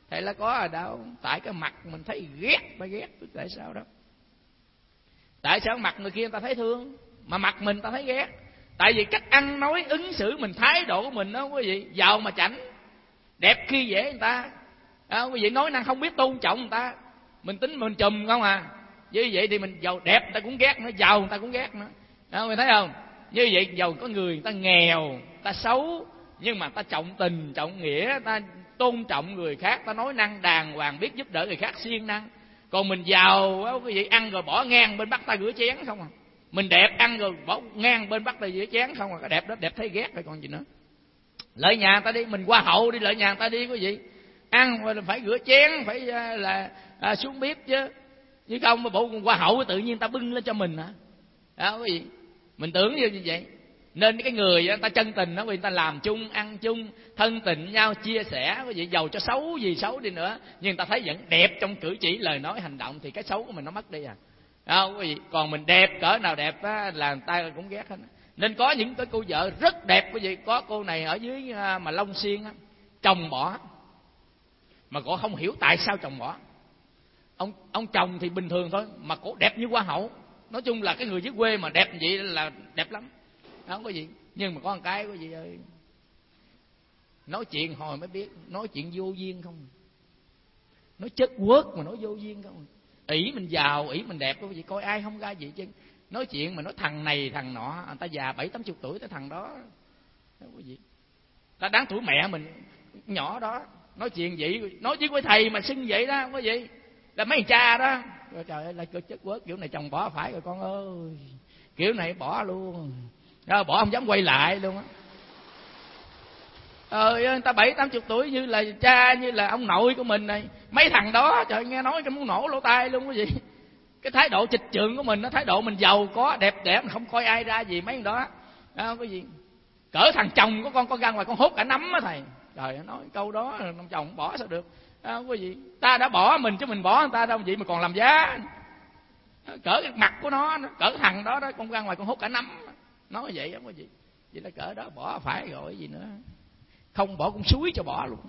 Thầy là có ở đâu? Tại cái mặt mình thấy ghét, ta ghét. Tại sao đó? Tại sao mặt người kia người ta thấy thương, mà mặt mình ta thấy ghét? Tại vì cách ăn nói ứng xử mình, thái độ của mình đó quý vị, giàu mà chảnh, đẹp khi dễ người ta à, quý vị nói năng không biết tôn trọng người ta, mình tính mình chùm không à. Như vậy thì mình giàu đẹp người ta cũng ghét nữa, giàu người ta cũng ghét nữa đó, mình thấy không? Như vậy giàu có người người ta nghèo, người ta xấu, nhưng mà ta trọng tình trọng nghĩa, ta tôn trọng người khác, ta nói năng đàng hoàng, biết giúp đỡ người khác, siêng năng. Còn mình giàu quý vị, ăn rồi bỏ ngang bên bắt ta rửa chén không à. Mình đẹp ăn rồi bỏ ngang bên bắt ta rửa chén không à. Cái đẹp đó đẹp thấy ghét rồi còn gì nữa. Lợi nhà người ta đi, mình qua hậu đi, lợi nhà người ta đi quý vị, ăn rồi phải rửa chén, phải là à, xuống bếp chứ, chứ không mà bộ qua hậu tự nhiên ta bưng lên cho mình hả đó quý vị. Mình tưởng như vậy. Nên cái người người ta chân tình đó, người ta làm chung, ăn chung, thân tình nhau, chia sẻ, quý vị, giàu cho xấu gì xấu đi nữa, nhưng người ta thấy vẫn đẹp trong cử chỉ, lời nói, hành động, thì cái xấu của mình nó mất đi à. Không quý vị, còn mình đẹp cỡ nào đẹp á, là người ta cũng ghét hết. Nên có những cái cô vợ rất đẹp quý vị, có cô này ở dưới mà Long Xuyên á, chồng bỏ, mà cô không hiểu tại sao chồng bỏ. Ông ông chồng thì bình thường thôi, mà cô đẹp như hoa hậu. Nói chung là cái người dưới quê mà đẹp vậy là đẹp lắm. Không có gì. Nhưng mà có một cái quý vị ơi, nói chuyện hồi mới biết, nói chuyện vô duyên không, nói chất quớt mà nói vô duyên không. ỷ mình giàu, ỷ mình đẹp, quý vị coi ai không ra gì chứ. Nói chuyện mà nói thằng này thằng nọ, người ta già bảy tám chục tuổi tới thằng đó, quý vị, ta đáng tuổi mẹ mình nhỏ đó, nói chuyện vậy, nói với quý thầy mà xưng vậy đó quý vị, là mấy cha đó. Rồi trời ơi, là chất quớt, kiểu này chồng bỏ phải rồi con ơi, kiểu này bỏ luôn, rồi bỏ không dám quay lại luôn á. Ờ, người ta bảy tám chục tuổi như là cha, như là ông nội của mình này, mấy thằng đó trời nghe nói cái muốn nổ lỗ tai luôn quý vị. Cái thái độ trịch trượng của mình, nó thái độ mình giàu có đẹp đẽ, mình không coi ai ra gì mấy thằng đó. Đó quý vị, cỡ thằng chồng của con con ra ngoài con hốt cả nắm á thầy. Trời ơi, nói câu đó thằng chồng bỏ sao được. Đó quý vị, ta đã bỏ mình chứ mình bỏ người ta đâu vậy mà còn làm giá. Cỡ cái mặt của nó, cỡ thằng đó đó, con ra ngoài con hốt cả nắm. Nói vậy đó quý vị. Vậy là cỡ đó bỏ phải rồi gì nữa. Không bỏ cũng suối cho bỏ luôn.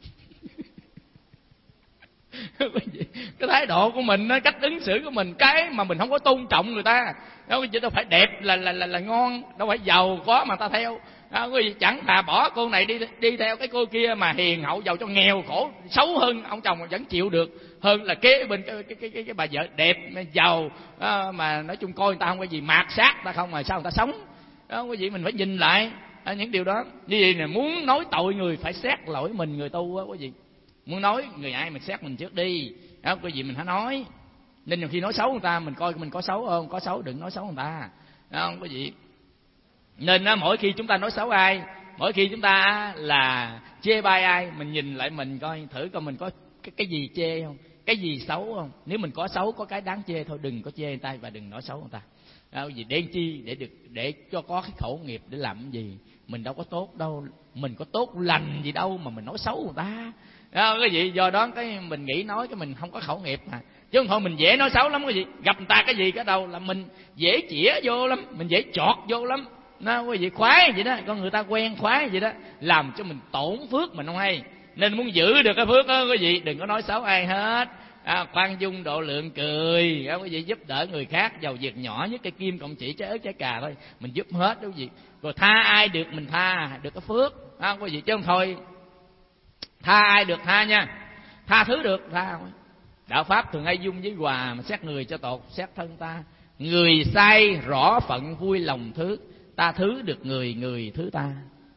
Cái thái độ của mình, cách ứng xử của mình, cái mà mình không có tôn trọng người ta. Đâu đâu phải đẹp là là là, là ngon, đâu phải giàu có mà ta theo. Đó, quý vị, chẳng thà bỏ cô này đi đi theo cái cô kia mà hiền hậu, giàu cho nghèo khổ, xấu hơn ông chồng vẫn chịu được, hơn là kế bên cái cái cái, cái, cái bà vợ đẹp giàu đó, mà nói chung coi người ta không có gì, mạt sát ta không mà sao người ta sống. Đó quý vị, mình phải nhìn lại à, những điều đó. Như vậy nè, muốn nói tội người phải xét lỗi mình, người tu á quý vị. Muốn nói người ai mình xét mình trước đi. Đó quý vị, mình hãy nói. Nên nhiều khi nói xấu người ta, mình coi mình có xấu không, có xấu đừng nói xấu người ta. Đó không quý vị. Nên á, mỗi khi chúng ta nói xấu ai, mỗi khi chúng ta là chê bai ai, mình nhìn lại mình coi thử coi mình có cái, cái gì chê không, cái gì xấu không. Nếu mình có xấu, có cái đáng chê thôi, đừng có chê người ta và đừng nói xấu người ta. Đó, gì để chi, để được, để cho có cái khẩu nghiệp để làm cái gì. Mình đâu có tốt đâu, mình có tốt lành gì đâu mà mình nói xấu người ta. Đó, cái gì do đó cái mình nghĩ nói cái mình không có khẩu nghiệp mà. Chứ không thôi mình dễ nói xấu lắm cái gì. Gặp người ta cái gì cái đâu là mình dễ chĩa vô lắm, mình dễ chọt vô lắm. Nó quý vị khoái vậy đó, con người ta quen khoái vậy đó, làm cho mình tổn phước mình không hay. Nên muốn giữ được cái phước đó quý vị, đừng có nói xấu ai hết. À, khoan dung độ lượng cười, đó, quý vị, giúp đỡ người khác, giàu việc nhỏ nhất cây kim cộng chỉ trái ớt trái cà thôi, mình giúp hết đó quý vị. Rồi tha ai được mình tha được cái phước, à, quý vị, chứ không thôi tha ai được tha nha, tha thứ được tha. Đạo pháp thường hay dung với hòa, mà xét người cho tột xét thân ta. Người sai rõ phận vui lòng thứ, ta thứ được người, người thứ ta.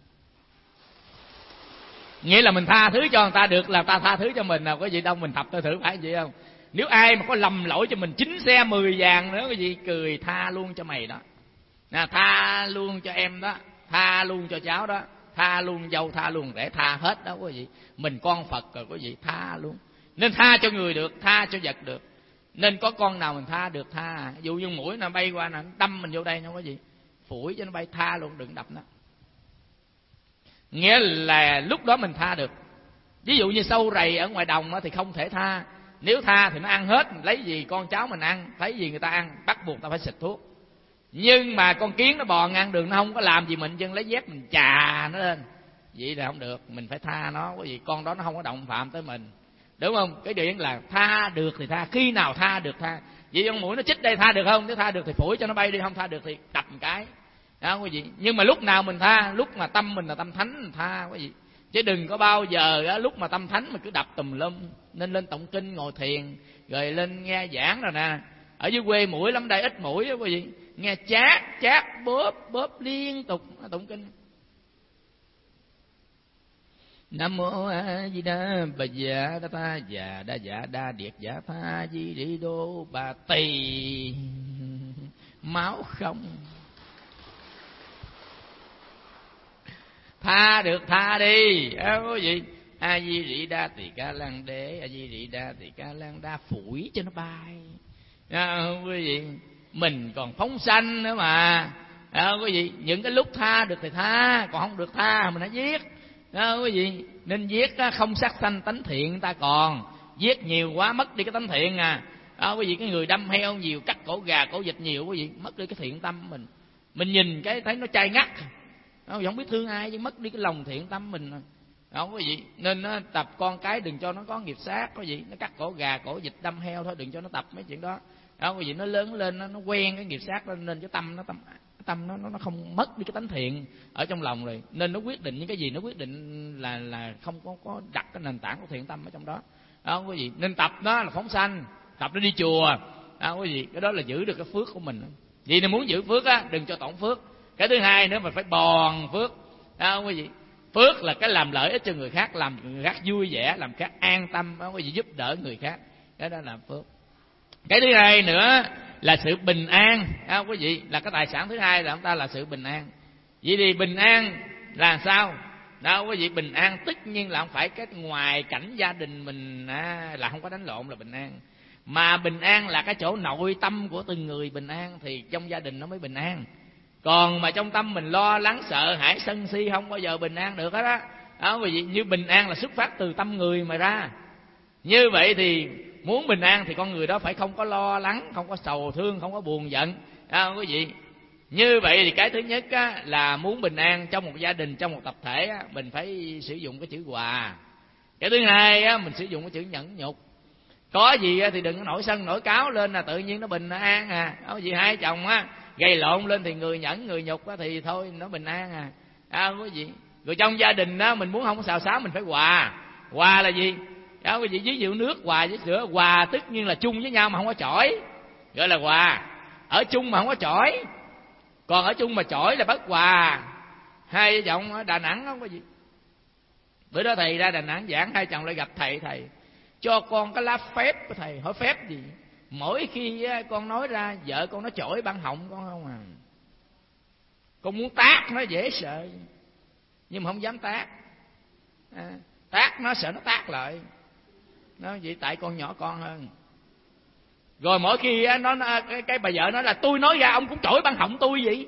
Nghĩa là mình tha thứ cho người ta được là ta tha thứ cho mình. Nào có gì đâu mình thập tôi thử phải vậy không. Nếu ai mà có lầm lỗi cho mình chín xe mười vàng nữa, cái gì cười tha luôn cho mày đó, à, tha luôn cho em đó, tha luôn cho cháu đó, tha luôn dâu, tha luôn để tha hết đó quý vị. Mình con Phật rồi quý vị, tha luôn. Nên tha cho người được, tha cho vật được. Nên có con nào mình tha được tha. Ví dụ như mũi nó bay qua nó đâm mình vô đây nó có gì, phủi cho nó bay, tha luôn, đừng đập nó. Nghĩa là lúc đó mình tha được. Ví dụ như sâu rầy ở ngoài đồng thì không thể tha. Nếu tha thì nó ăn hết, lấy gì con cháu mình ăn, thấy gì người ta ăn, bắt buộc ta phải xịt thuốc. Nhưng mà con kiến nó bò ngang đường, nó không có làm gì mình, chân lấy dép mình chà nó lên, vậy là không được. Mình phải tha nó, bởi vì con đó nó không có động phạm tới mình. đúng không? Cái điển là tha được thì tha, khi nào tha được tha. Vậy con muỗi nó chích đây tha được không? Nếu tha được thì phủi cho nó bay đi, không tha được thì đập một cái. Đó quý vị. Nhưng mà lúc nào mình tha? Lúc mà tâm mình là tâm thánh mình tha quý vị. Chứ đừng có bao giờ đó, lúc mà tâm thánh mà cứ đập tùm lum. Nên lên tụng kinh ngồi thiền, rồi lên nghe giảng rồi nè. Ở dưới quê muỗi lắm, đây ít muỗi đó quý vị. Nghe chát chát bóp bóp liên tục tụng kinh. Nam mô A Di Đà Bà Dạ Đa Ta Dạ Đa Dạ Đa Điệt Dạ Tha Di Đi Đô Bà Tỳ máu không. Tha được tha đi quý vị. A Di Đi Đa Tỳ Ca Lan Đế, A Di Đi Đa Tỳ Ca Lan Đa, phủi cho nó bay. À, quý vị, mình còn phóng sanh nữa mà. À, quý vị, những cái lúc tha được thì tha, còn không được tha mình hãy giết. Đó, quý vị, nên giết không sát sanh tánh thiện ta còn. Giết nhiều quá mất đi cái tánh thiện à. Đó, quý vị, cái người đâm heo nhiều, cắt cổ gà, cổ vịt nhiều, quý vị, mất đi cái thiện tâm mình. Mình nhìn cái thấy nó chai ngắt. Đó, không biết thương ai, chứ mất đi cái lòng thiện tâm mình. Đó, quý vị, nên nó tập con cái đừng cho nó có nghiệp sát, quý vị, nó cắt cổ gà, cổ vịt, đâm heo thôi, đừng cho nó tập mấy chuyện đó. Đó, quý vị, nó lớn lên, nó, nó quen cái nghiệp sát lên, nên cái tâm nó tâm tâm nó nó không mất đi cái tánh thiện ở trong lòng rồi, nên nó quyết định những cái gì nó quyết định là là không có có đặt cái nền tảng của thiện tâm ở trong đó. Đó quý vị, nên tập đó là phóng sanh, tập nó đi chùa. Đó quý vị, cái đó là giữ được cái phước của mình. Vì nếu muốn giữ phước á, đừng cho tổn phước. Cái thứ hai nữa mình phải bòn phước. Đó quý vị, phước là cái làm lợi ích cho người khác, làm người khác vui vẻ, làm khác an tâm. Đó quý vị, giúp đỡ người khác, cái đó là phước. Cái thứ hai nữa là sự bình an. À, quý vị, là cái tài sản thứ hai là chúng ta là sự bình an. Vậy thì bình an là sao? Đó quý vị, bình an tất nhiên là không phải cái ngoài cảnh gia đình mình à, là không có đánh lộn là bình an, mà bình an là cái chỗ nội tâm của từng người bình an thì trong gia đình nó mới bình an. Còn mà trong tâm mình lo lắng sợ hãi sân si không bao giờ bình an được hết á. Đó quý vị, như bình an là xuất phát từ tâm người mà ra. Như vậy thì muốn bình an thì con người đó phải không có lo lắng, không có sầu thương, không có buồn giận. À, quý vị, như vậy thì cái thứ nhất á, là muốn bình an trong một gia đình, trong một tập thể á, mình phải sử dụng cái chữ hòa. Cái thứ hai á, mình sử dụng cái chữ nhẫn nhục. Có gì á, thì đừng có nổi sân nổi cáo lên là tự nhiên nó bình an à. Đó, vì hai chồng á gây lộn lên thì người nhẫn người nhục á, thì thôi nó bình an à. À, quý vị, rồi trong gia đình á, mình muốn không có xào xáo mình phải hòa. Hòa là gì? Đó quý vị, ví dụ nước hòa với sữa, hòa tất nhiên là chung với nhau mà không có chổi, gọi là hòa. Ở chung mà không có chổi, còn ở chung mà chổi là bất hòa. Hai vợ chồng ở Đà Nẵng không có gì. Bữa đó thầy ra Đà Nẵng giảng, hai chồng lại gặp thầy, thầy cho con cái lá phép của thầy. Hỏi phép gì? Mỗi khi con nói ra vợ con nó chổi băng họng con không à. Con muốn tát nó dễ sợ, nhưng mà không dám tát. À, tát nó sợ nó tát lại. Nó vậy tại con nhỏ con hơn. Rồi mỗi khi nó, nó cái, cái bà vợ nói là tôi nói ra ông cũng chổi băng họng tôi vậy.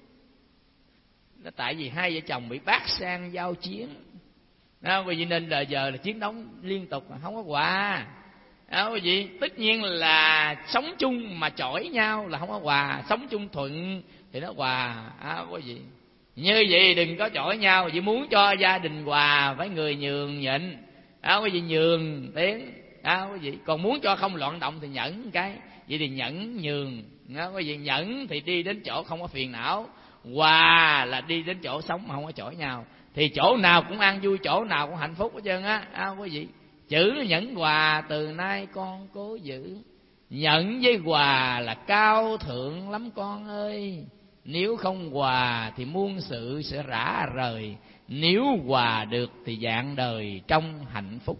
Nó tại vì hai vợ chồng bị bát sang giao chiến. Đó, vì nên là giờ là chiến đấu liên tục mà không có hòa. Đó, quý vị, tất nhiên là sống chung mà chổi nhau là không có hòa, sống chung thuận thì nó hòa. Đó, quý vị, như vậy đừng có chổi nhau. Chỉ muốn cho gia đình hòa phải người nhường nhịn. Đó, quý vị, nhường tiếng. Đó, quý vị, còn muốn cho không loạn động thì nhẫn cái. Vậy thì nhẫn nhường. Đó, quý vị, nhẫn thì đi đến chỗ không có phiền não, hòa là đi đến chỗ sống mà không có chổi nhau. Thì chỗ nào cũng an vui, chỗ nào cũng hạnh phúc hết trơn á. À, quý vị, chữ nhẫn hòa từ nay con cố giữ. Nhẫn với hòa là cao thượng lắm con ơi. Nếu không hòa thì muôn sự sẽ rã rời. Nếu hòa được thì dạng đời trong hạnh phúc.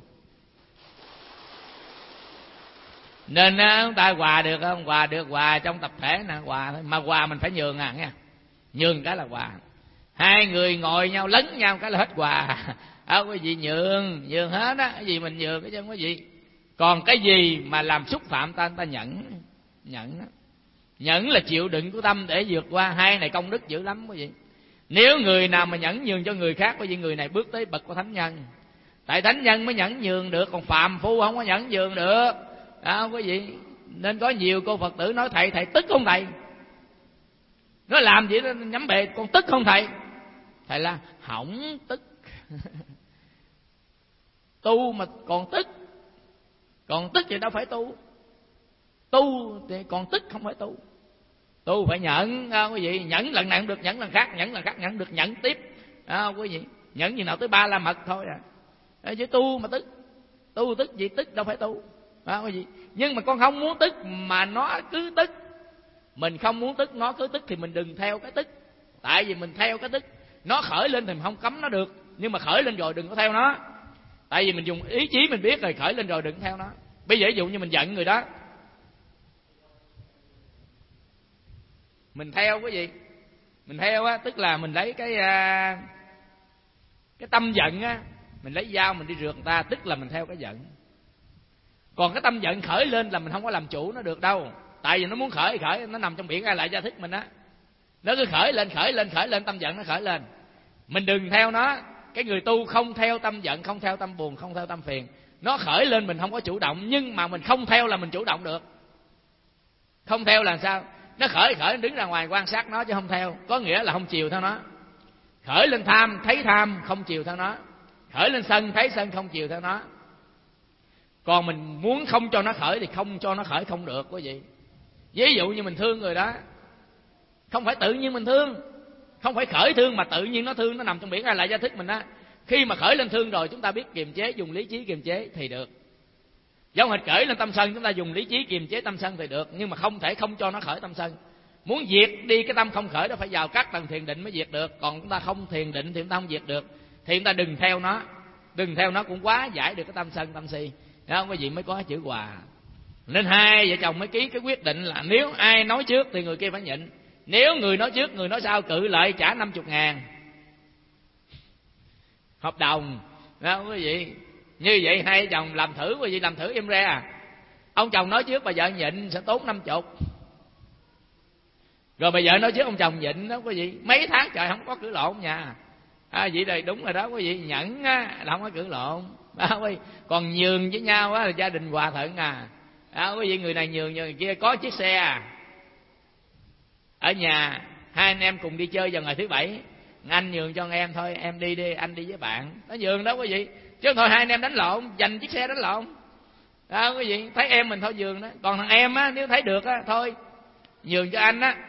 Nên chúng ta hòa được không? Hòa được, hòa trong tập thể nè, hòa thôi. Mà hòa mình phải nhường à nghe. Nhường cái là hòa. Hai người ngồi nhau lấn nhau cái là hết hòa. À, quý vị, nhường, nhường hết á. Cái gì mình nhường cái chân quý vị. Còn cái gì mà làm xúc phạm ta, ta nhẫn. Nhẫn á. Nhẫn là chịu đựng của tâm để vượt qua. Hai này công đức dữ lắm quý vị. Nếu người nào mà nhẫn nhường cho người khác, quý vị, người này bước tới bậc của thánh nhân. Tại thánh nhân mới nhẫn nhường được, còn phàm phu không có nhẫn nhường được. Đó quý vị, nên có nhiều cô Phật tử nói thầy, thầy tức không thầy? Nó làm gì đó nhắm bề, con tức không thầy? Thầy là hỏng tức. Tu mà còn tức, Còn tức thì đâu phải tu. Tu thì còn tức không phải tu. Tu phải nhẫn, à, quý vị, nhẫn lần này không được nhẫn lần khác, nhẫn lần khác nhẫn được nhẫn tiếp, à, quý vị, nhẫn gì nào tới ba la mật thôi à. À, chứ tu mà tức, tu tức gì, tức đâu phải tu, à, quý vị. Nhưng mà con không muốn tức mà nó cứ tức, mình không muốn tức nó cứ tức thì mình đừng theo cái tức. Tại vì mình theo cái tức, nó khởi lên thì mình không cấm nó được, nhưng mà khởi lên rồi đừng có theo nó. Tại vì mình dùng ý chí mình biết rồi, khởi lên rồi đừng theo nó. Bây giờ ví dụ như mình giận người đó, mình theo cái gì, mình theo á, tức là mình lấy cái cái tâm giận á, mình lấy dao mình đi rượt người ta, tức là mình theo cái giận. Còn cái tâm giận khởi lên là mình không có làm chủ nó được đâu. Tại vì nó muốn khởi khởi, nó nằm trong biển ai lại gia thức mình á, nó cứ khởi lên khởi lên khởi lên, tâm giận nó khởi lên, mình đừng theo nó. Cái người tu không theo tâm giận, không theo tâm buồn, không theo tâm phiền. Nó khởi lên mình không có chủ động, nhưng mà mình không theo là mình chủ động được. Không theo là sao? Nó khởi khởi đứng ra ngoài quan sát nó chứ không theo, có nghĩa là không chiều theo nó. Khởi lên tham thấy tham, không chiều theo nó. Khởi lên sân thấy sân, không chiều theo nó. Còn mình muốn không cho nó khởi thì không cho nó khởi không được quý vị. Ví dụ như mình thương người đó, không phải tự nhiên mình thương, không phải khởi thương mà tự nhiên nó thương, nó nằm trong biển ai lại gia thức mình á. Khi mà khởi lên thương rồi chúng ta biết kiềm chế, dùng lý trí kiềm chế thì được. Giống hệt khởi lên tâm sân, chúng ta dùng lý trí kiềm chế tâm sân thì được, nhưng mà không thể không cho nó khởi tâm sân. Muốn diệt đi cái tâm không khởi đó phải vào các tầng thiền định mới diệt được. Còn chúng ta không thiền định thì chúng ta không diệt được. Thì chúng ta đừng theo nó, đừng theo nó cũng quá giải được cái tâm sân tâm si. Đó không, cái gì mới có chữ hòa. Nên hai vợ chồng mới ký cái quyết định là nếu ai nói trước thì người kia phải nhịn. Nếu người nói trước, người nói sau cự lại trả năm mươi ngàn. Hợp đồng. Đó quý vị. Như vậy hai vợ chồng làm thử, quý vị làm thử em ra. Ông chồng nói trước, bà vợ nhịn sẽ tốn năm mươi. Rồi bà vợ nói trước, ông chồng nhịn đó quý vị. Mấy tháng trời không có cử lộn nha. À, vậy đây đúng rồi đó quý vị. Nhẫn á, là không có cử lộn. À, quý vị. Còn nhường với nhau á, là gia đình hòa thuận à. À, quý vị, người này nhường người kia. Có chiếc xe à, ở nhà hai anh em cùng đi chơi vào ngày thứ bảy, anh nhường cho em thôi, em đi đi, anh đi với bạn. Nó nhường đó quý vị. Chứ thôi hai anh em đánh lộn, giành chiếc xe đánh lộn. Đó quý vị, thấy em mình thôi nhường đó. Còn thằng em á, nếu thấy được á, thôi nhường cho anh á.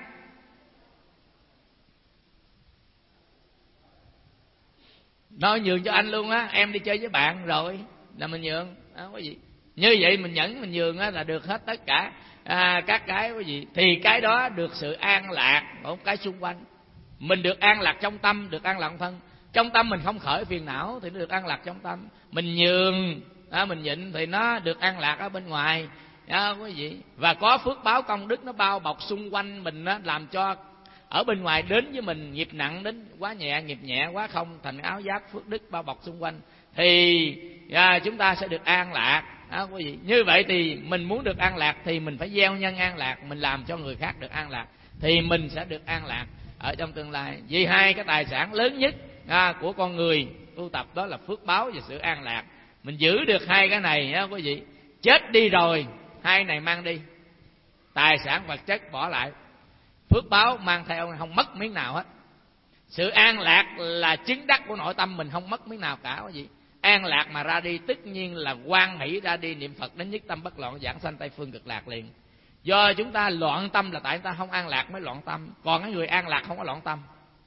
Nó nhường cho anh luôn á, em đi chơi với bạn rồi là mình nhường. Đó quý vị. Như vậy mình nhẫn mình nhường á là được hết tất cả à, các cái quý vị. Thì cái đó được sự an lạc một cái xung quanh. Mình được an lạc trong tâm, được an lạc trong thân. Trong tâm mình không khởi phiền não thì nó được an lạc trong tâm. Mình nhường, à, mình nhịn thì nó được an lạc ở bên ngoài. Đó, quý vị. Và có phước báo công đức nó bao bọc xung quanh mình đó, làm cho ở bên ngoài đến với mình nghiệp nặng đến quá nhẹ, nghiệp nhẹ quá không, thành áo giáp phước đức bao bọc xung quanh. Thì à, chúng ta sẽ được an lạc. Đó, quý vị. Như vậy thì mình muốn được an lạc thì mình phải gieo nhân an lạc, mình làm cho người khác được an lạc thì mình sẽ được an lạc ở trong tương lai. Vì hai cái tài sản lớn nhất à, của con người tu tập đó là phước báo và sự an lạc. Mình giữ được hai cái này đó quý vị. Chết đi rồi hai này mang đi, tài sản vật chất bỏ lại, phước báo mang theo, không mất miếng nào hết. Sự an lạc là chứng đắc của nội tâm mình, không mất miếng nào cả quý vị. An lạc mà ra đi tất nhiên là hoan hỷ ra đi, niệm Phật đến nhất tâm bất loạn, giảng sanh Tây phương cực lạc liền. Do chúng ta loạn tâm là tại chúng ta không an lạc mới loạn tâm. Còn cái người an lạc không có loạn tâm.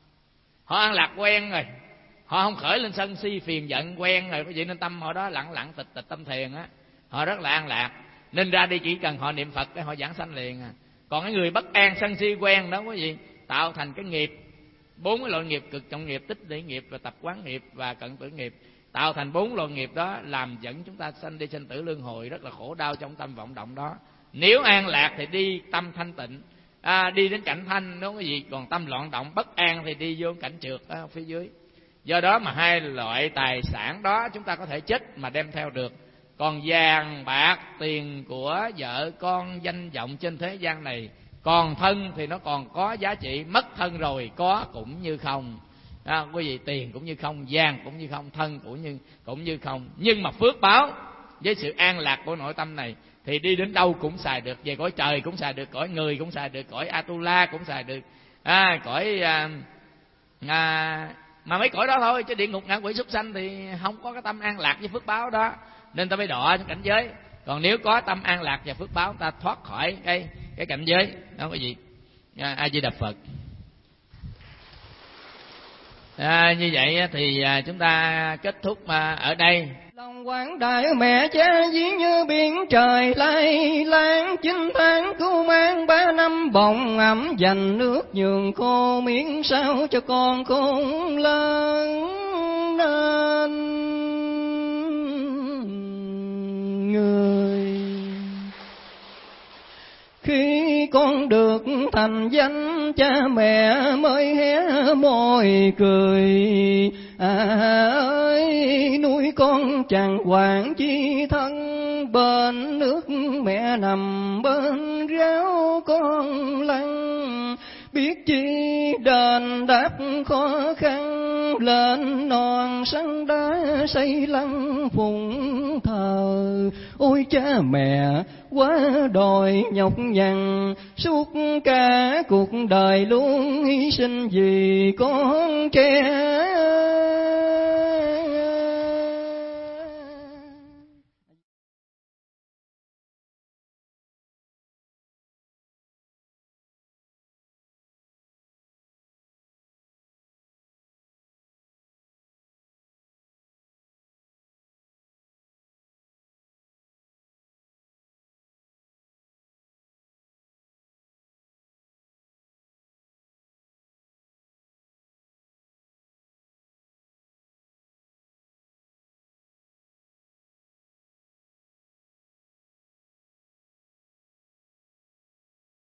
Họ an lạc quen rồi, họ không khởi lên sân si phiền giận quen rồi, có vậy nên tâm họ đó lặng lặng tịch tịch tâm thiền á, họ rất là an lạc. Nên ra đi chỉ cần họ niệm Phật cái họ giảng sanh liền à. Còn cái người bất an sân si quen đó quý vị, tạo thành cái nghiệp, bốn cái loại nghiệp: cực trọng nghiệp, tích lũy nghiệp và tập quán nghiệp và cận tử nghiệp. Tạo thành bốn loại nghiệp đó làm dẫn chúng ta sanh đi sanh tử luân hồi, rất là khổ đau trong tâm vọng động đó. Nếu an lạc thì đi tâm thanh tịnh, à, đi đến cảnh thanh đúng không quý vị. Còn tâm loạn động bất an thì đi vô cảnh trượt ở phía dưới. Do đó mà hai loại tài sản đó chúng ta có thể chết mà đem theo được. Còn vàng bạc tiền của vợ con danh vọng trên thế gian này, còn thân thì nó còn có giá trị, mất thân rồi có cũng như không. À, quý vị, tiền cũng như không, vàng cũng như không, thân cũng như cũng như không. Nhưng mà phước báo với sự an lạc của nội tâm này thì đi đến đâu cũng xài được, về cõi trời cũng xài được, cõi người cũng xài được, cõi Atula cũng xài được, à, cõi à, à, mà mấy cõi đó thôi, chứ địa ngục ngạ quỷ súc sanh thì không có cái tâm an lạc với phước báo đó. Nên ta mới đọa trong cảnh giới. Còn nếu có tâm an lạc và phước báo, ta thoát khỏi cái cái cảnh giới đó quý vị. A Di Đà Phật. À, như vậy thì chúng ta kết thúc ở đây. Lòng quảng đại mẹ cha ví như biển trời lai lan, chín tháng cứu mang ba năm bồng ẩm, dành nước nhường khô miếng sao cho con khôn lớn nên người. Khi con được thành danh, cha mẹ mới hé môi cười. À ơi, nuôi con chẳng quản chi thân, bên nước mẹ nằm bên ráo con lăn. Biết chi đền đáp khó khăn, lên non sắn đá xây lăng phụng thờ. Ôi cha mẹ quá đòi nhọc nhằn, suốt cả cuộc đời luôn hy sinh vì con trẻ